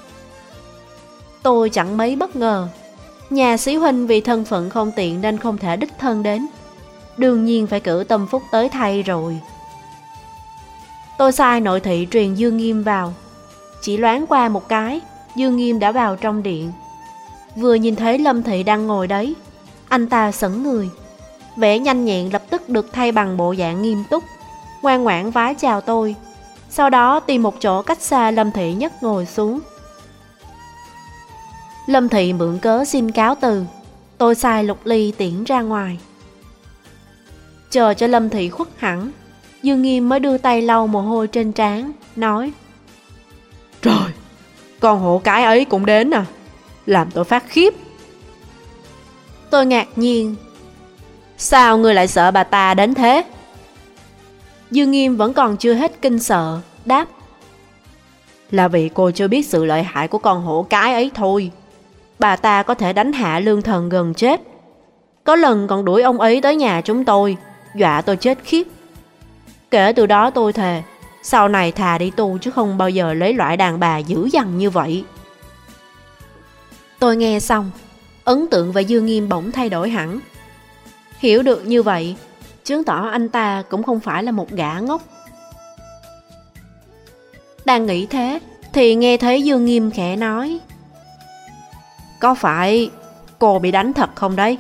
Tôi chẳng mấy bất ngờ. Nhà Sĩ huynh vì thân phận không tiện nên không thể đích thân đến, đương nhiên phải cử Tâm Phúc tới thay rồi. Tôi sai nội thị truyền Dương Nghiêm vào. Chỉ loáng qua một cái, Dương Nghiêm đã vào trong điện. Vừa nhìn thấy Lâm Thị đang ngồi đấy, anh ta sững người. Vẻ nhanh nhẹn lập tức được thay bằng bộ dạng nghiêm túc, ngoan ngoãn vái chào tôi. Sau đó tìm một chỗ cách xa Lâm Thị nhất ngồi xuống. Lâm Thị mượn cớ xin cáo từ. Tôi sai Lục Ly tiễn ra ngoài. Chờ cho Lâm Thị khuất hẳn, Dương Nghiêm mới đưa tay lau mồ hôi trên trán, nói: Trời, con hổ cái ấy cũng đến à, làm tôi phát khiếp. Tôi ngạc nhiên: Sao ngươi lại sợ bà ta đến thế? Dương Nghiêm vẫn còn chưa hết kinh sợ, đáp: Là vì cô chưa biết sự lợi hại của con hổ cái ấy thôi. Bà ta có thể đánh hạ lương thần gần chết. Có lần còn đuổi ông ấy tới nhà chúng tôi, dọa tôi chết khiếp. Kể từ đó tôi thề, sau này thà đi tu chứ không bao giờ lấy loại đàn bà dữ dằn như vậy. Tôi nghe xong, ấn tượng về Dương Nghiêm bỗng thay đổi hẳn. Hiểu được như vậy, chứng tỏ anh ta cũng không phải là một gã ngốc. Đang nghĩ thế thì nghe thấy Dương Nghiêm khẽ nói: Có phải cô bị đánh thật không đấy?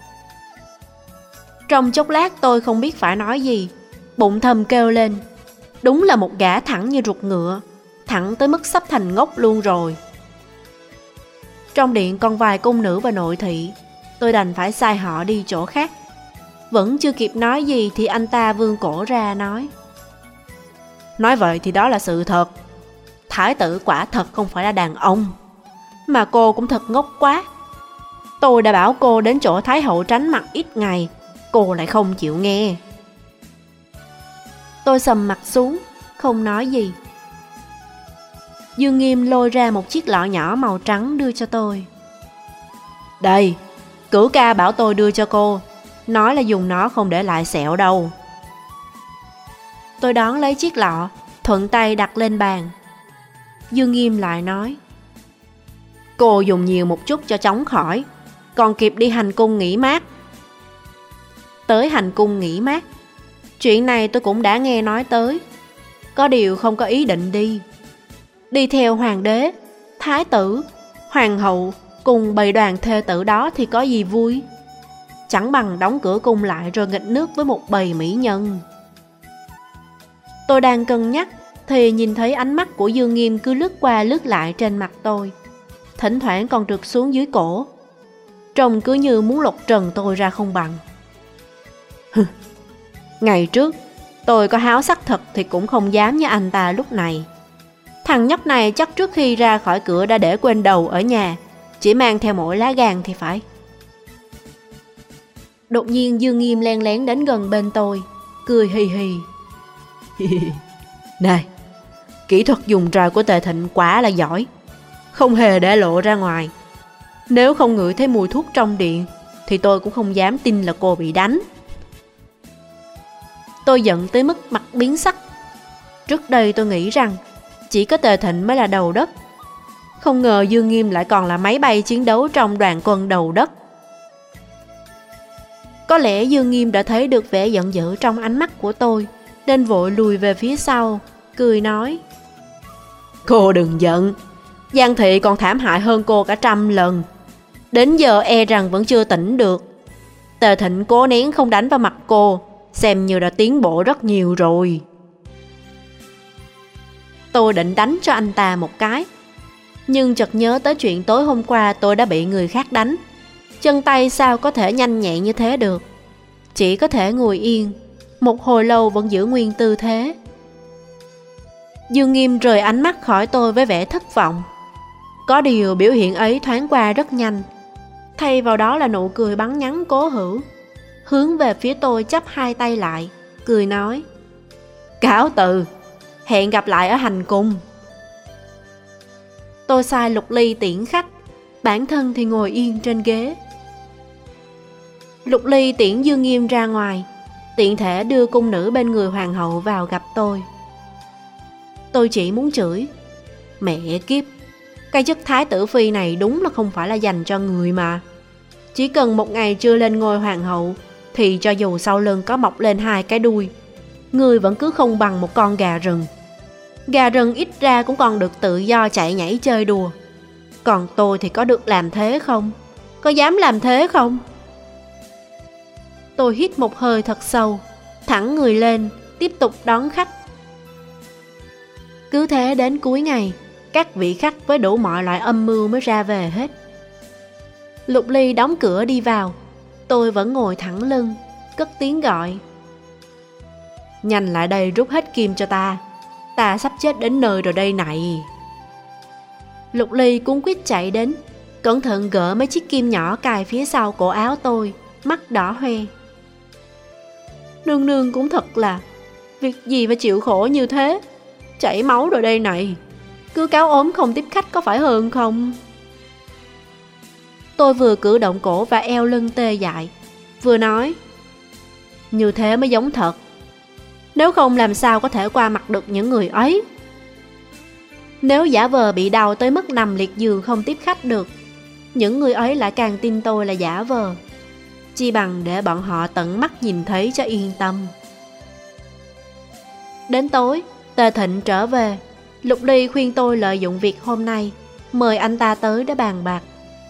Trong chốc lát tôi không biết phải nói gì, bụng thầm kêu lên. Đúng là một gã thẳng như ruột ngựa, thẳng tới mức sắp thành ngốc luôn rồi. Trong điện còn vài cung nữ và nội thị, tôi đành phải sai họ đi chỗ khác. Vẫn chưa kịp nói gì thì anh ta vươn cổ ra nói: Nói vậy thì đó là sự thật. Thái tử quả thật không phải là đàn ông. Mà cô cũng thật ngốc quá. Tôi đã bảo cô đến chỗ Thái hậu tránh mặt ít ngày, cô lại không chịu nghe. Tôi sầm mặt xuống, không nói gì. Dương Nghiêm lôi ra một chiếc lọ nhỏ màu trắng đưa cho tôi. Đây, cửu ca bảo tôi đưa cho cô, nói là dùng nó không để lại sẹo đâu. Tôi đón lấy chiếc lọ, thuận tay đặt lên bàn. Dương Nghiêm lại nói: Cô dùng nhiều một chút cho chóng khỏi, còn kịp đi hành cung nghỉ mát. Tới hành cung nghỉ mát, chuyện này tôi cũng đã nghe nói tới. Có điều không có ý định đi. Đi theo hoàng đế, thái tử, hoàng hậu cùng bầy đoàn thê tử đó thì có gì vui. Chẳng bằng đóng cửa cung lại rồi nghịch nước với một bầy mỹ nhân. Tôi đang cân nhắc thì nhìn thấy ánh mắt của Dương Nghiêm cứ lướt qua lướt lại trên mặt tôi, thỉnh thoảng còn trượt xuống dưới cổ, trông cứ như muốn lột trần tôi ra không bằng. Ngày trước tôi có háo sắc thật thì cũng không dám như anh ta lúc này. Thằng nhóc này chắc trước khi ra khỏi cửa đã để quên đầu ở nhà, chỉ mang theo mỗi lá gan thì phải. Đột nhiên Dương Nghiêm len lén đến gần bên tôi, cười hì hì. Này, kỹ thuật dùng trà của Tề Thịnh quả là giỏi, không hề để lộ ra ngoài. Nếu không ngửi thấy mùi thuốc trong điện thì tôi cũng không dám tin là cô bị đánh. Tôi giận tới mức mặt biến sắc. Trước đây tôi nghĩ rằng chỉ có Tề Thịnh mới là đầu đất, không ngờ Dương Nghiêm lại còn là máy bay chiến đấu trong đoàn quân đầu đất. Có lẽ Dương Nghiêm đã thấy được vẻ giận dữ trong ánh mắt của tôi, nên vội lùi về phía sau, cười nói: Cô đừng giận, Giang thị còn thảm hại hơn cô cả 100 lần. Đến giờ e rằng vẫn chưa tỉnh được. Tề Thịnh cố nén không đánh vào mặt cô, xem như đã tiến bộ rất nhiều rồi. Tôi định đánh cho anh ta một cái, nhưng chợt nhớ tới chuyện tối hôm qua tôi đã bị người khác đánh. Chân tay sao có thể nhanh nhẹn như thế được. Chỉ có thể ngồi yên, một hồi lâu vẫn giữ nguyên tư thế. Dương Nghiêm rời ánh mắt khỏi tôi với vẻ thất vọng. Có điều biểu hiện ấy thoáng qua rất nhanh, thay vào đó là nụ cười bắn nhắn cố hữu, hướng về phía tôi chắp hai tay lại, cười nói: Cáo từ, hẹn gặp lại ở hành cung. Tôi sai Lục Ly tiễn khách, bản thân thì ngồi yên trên ghế. Lục Ly tiễn Dương Nghiêm ra ngoài, tiện thể đưa cung nữ bên người hoàng hậu vào gặp tôi. Tôi chỉ muốn chửi: Mẹ kiếp, cái chức thái tử phi này đúng là không phải là dành cho người mà. Chỉ cần một ngày chưa lên ngôi hoàng hậu thì cho dù sau lưng có mọc lên 2 cái đuôi, người vẫn cứ không bằng một con gà rừng. Gà rừng ít ra cũng còn được tự do chạy nhảy chơi đùa, còn tôi thì có được làm thế không? Có dám làm thế không? Tôi hít một hơi thật sâu, thẳng người lên, tiếp tục đón khách. Cứ thế đến cuối ngày, các vị khách với đủ mọi loại âm mưu mới ra về hết. Lục Ly đóng cửa đi vào, tôi vẫn ngồi thẳng lưng, cất tiếng gọi: Nhanh lại đây rút hết kim cho ta, ta sắp chết đến nơi rồi đây này. Lục Ly cuống quýt chạy đến, cẩn thận gỡ mấy chiếc kim nhỏ cài phía sau cổ áo tôi, mắt đỏ hoe. Nương nương cũng thật là, Việc gì phải chịu khổ như thế? Chảy máu rồi đây này. Cứ cáo ốm không tiếp khách có phải hơn không? Tôi vừa cử động cổ và eo lưng tê dại, vừa nói: như thế mới giống thật. Nếu không làm sao có thể qua mặt được những người ấy. Nếu giả vờ bị đau tới mức nằm liệt giường không tiếp khách được, những người ấy lại càng tin tôi là giả vờ. Chi bằng để bọn họ tận mắt nhìn thấy cho yên tâm. Đến tối, Tề Thịnh trở về. Lục Ly khuyên tôi lợi dụng việc hôm nay, mời anh ta tới để bàn bạc.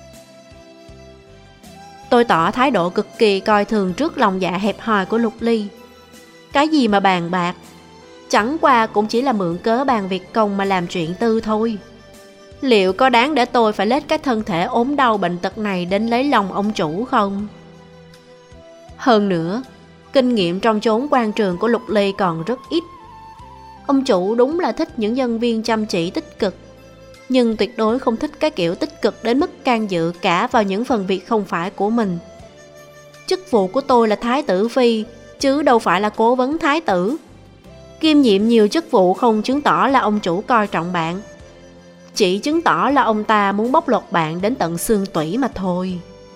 Tôi tỏ thái độ cực kỳ coi thường trước lòng dạ hẹp hòi của Lục Ly. Cái gì mà bàn bạc, chẳng qua cũng chỉ là mượn cớ bàn việc công mà làm chuyện tư thôi. Liệu có đáng để tôi phải lết cái thân thể ốm đau bệnh tật này đến lấy lòng ông chủ không? Hơn nữa, kinh nghiệm trong chốn quan trường của Lục Ly còn rất ít. Ông chủ đúng là thích những nhân viên chăm chỉ tích cực, nhưng tuyệt đối không thích cái kiểu tích cực đến mức can dự cả vào những phần việc không phải của mình. Chức vụ của tôi là Thái tử Phi, chứ đâu phải là cố vấn Thái tử. Kiêm nhiệm nhiều chức vụ không chứng tỏ là ông chủ coi trọng bạn, chỉ chứng tỏ là ông ta muốn bóc lột bạn đến tận xương tủy mà thôi.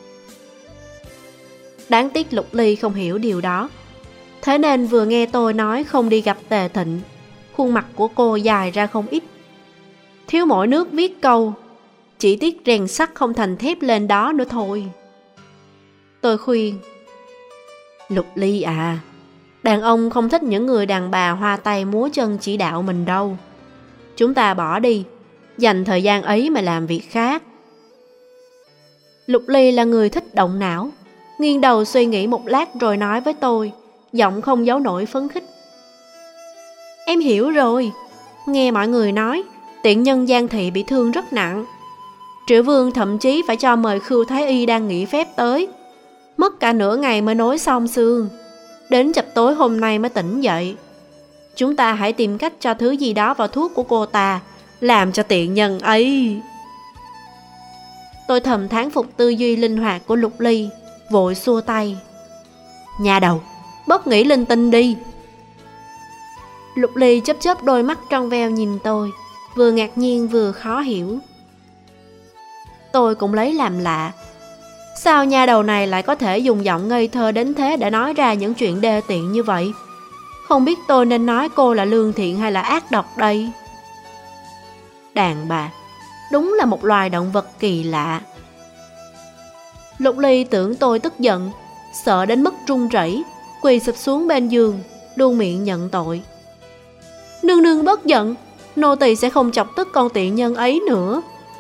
Đáng tiếc Lục Ly không hiểu điều đó. Thế nên vừa nghe tôi nói không đi gặp Tề Thịnh, khuôn mặt của cô dài ra không ít. Thiếu mỗi nước viết câu: chỉ tiếc rèn sắt không thành thép lên đó nữa thôi. Tôi khuyên: Lục Ly à, đàn ông không thích những người đàn bà hoa tay múa chân chỉ đạo mình đâu. Chúng ta bỏ đi, dành thời gian ấy mà làm việc khác. Lục Ly là người thích động não, nghiêng đầu suy nghĩ một lát rồi nói với tôi, giọng không giấu nổi phấn khích: em hiểu rồi. Nghe mọi người nói tiện nhân Giang Thị bị thương rất nặng. Triệu Vương thậm chí phải cho mời Khưu Thái Y đang nghỉ phép tới, mất cả nửa ngày mới nối xong xương, đến chập tối hôm nay mới tỉnh dậy. Chúng ta hãy tìm cách cho thứ gì đó vào thuốc của cô ta, làm cho tiện nhân ấy. Tôi thầm thán phục tư duy linh hoạt của Lục Ly, vội xua tay: nhà đầu, bớt nghĩ linh tinh đi. Lục Ly chớp chớp đôi mắt trong veo nhìn tôi, vừa ngạc nhiên vừa khó hiểu. Tôi cũng lấy làm lạ, sao nha đầu này lại có thể dùng giọng ngây thơ đến thế để nói ra những chuyện đê tiện như vậy? Không biết tôi nên nói cô là lương thiện hay là ác độc đây? Đàn bà, đúng là một loài động vật kỳ lạ. Lục Ly tưởng tôi tức giận, sợ đến mức run rẩy, quỳ sụp xuống bên giường, luôn miệng nhận tội: nương nương bớt giận, nô tỳ sẽ không chọc tức con tiện nhân ấy nữa.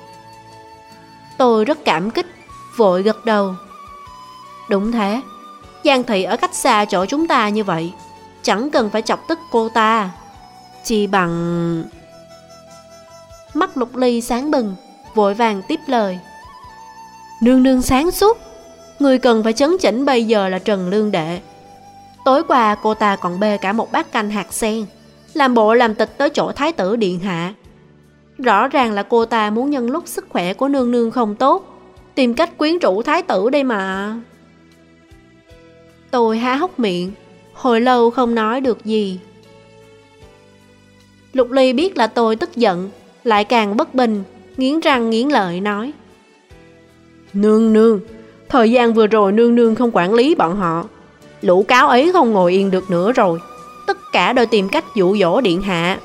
Tôi rất cảm kích, vội gật đầu: đúng thế, Giang Thị ở cách xa chỗ chúng ta như vậy, chẳng cần phải chọc tức cô ta. Chỉ bằng... Mắt Lục Ly sáng bừng, vội vàng tiếp lời: nương nương sáng suốt, người cần phải chấn chỉnh bây giờ là Trần Lương Đệ. Tối qua cô ta còn bê cả một bát canh hạt sen, làm bộ làm tịch tới chỗ Thái tử điện hạ. Rõ ràng là cô ta muốn nhân lúc sức khỏe của nương nương không tốt, tìm cách quyến rũ Thái tử đây mà. Tôi há hốc miệng, hồi lâu không nói được gì. Lục Ly biết là tôi tức giận, lại càng bất bình, nghiến răng nghiến lợi nói: nương nương, thời gian vừa rồi nương nương không quản lý bọn họ, lũ cáo ấy không ngồi yên được nữa rồi, tất cả đều tìm cách dụ dỗ điện hạ.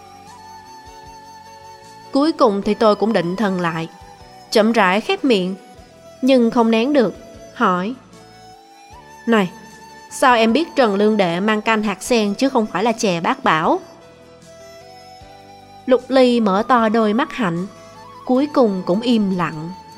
Cuối cùng thì tôi cũng định thần lại, chậm rãi khép miệng, nhưng không nén được, hỏi: này, sao em biết Trần Lương Đệ mang canh hạt sen chứ không phải là chè bát bảo? Lục Ly mở to đôi mắt hạnh, cuối cùng cũng im lặng.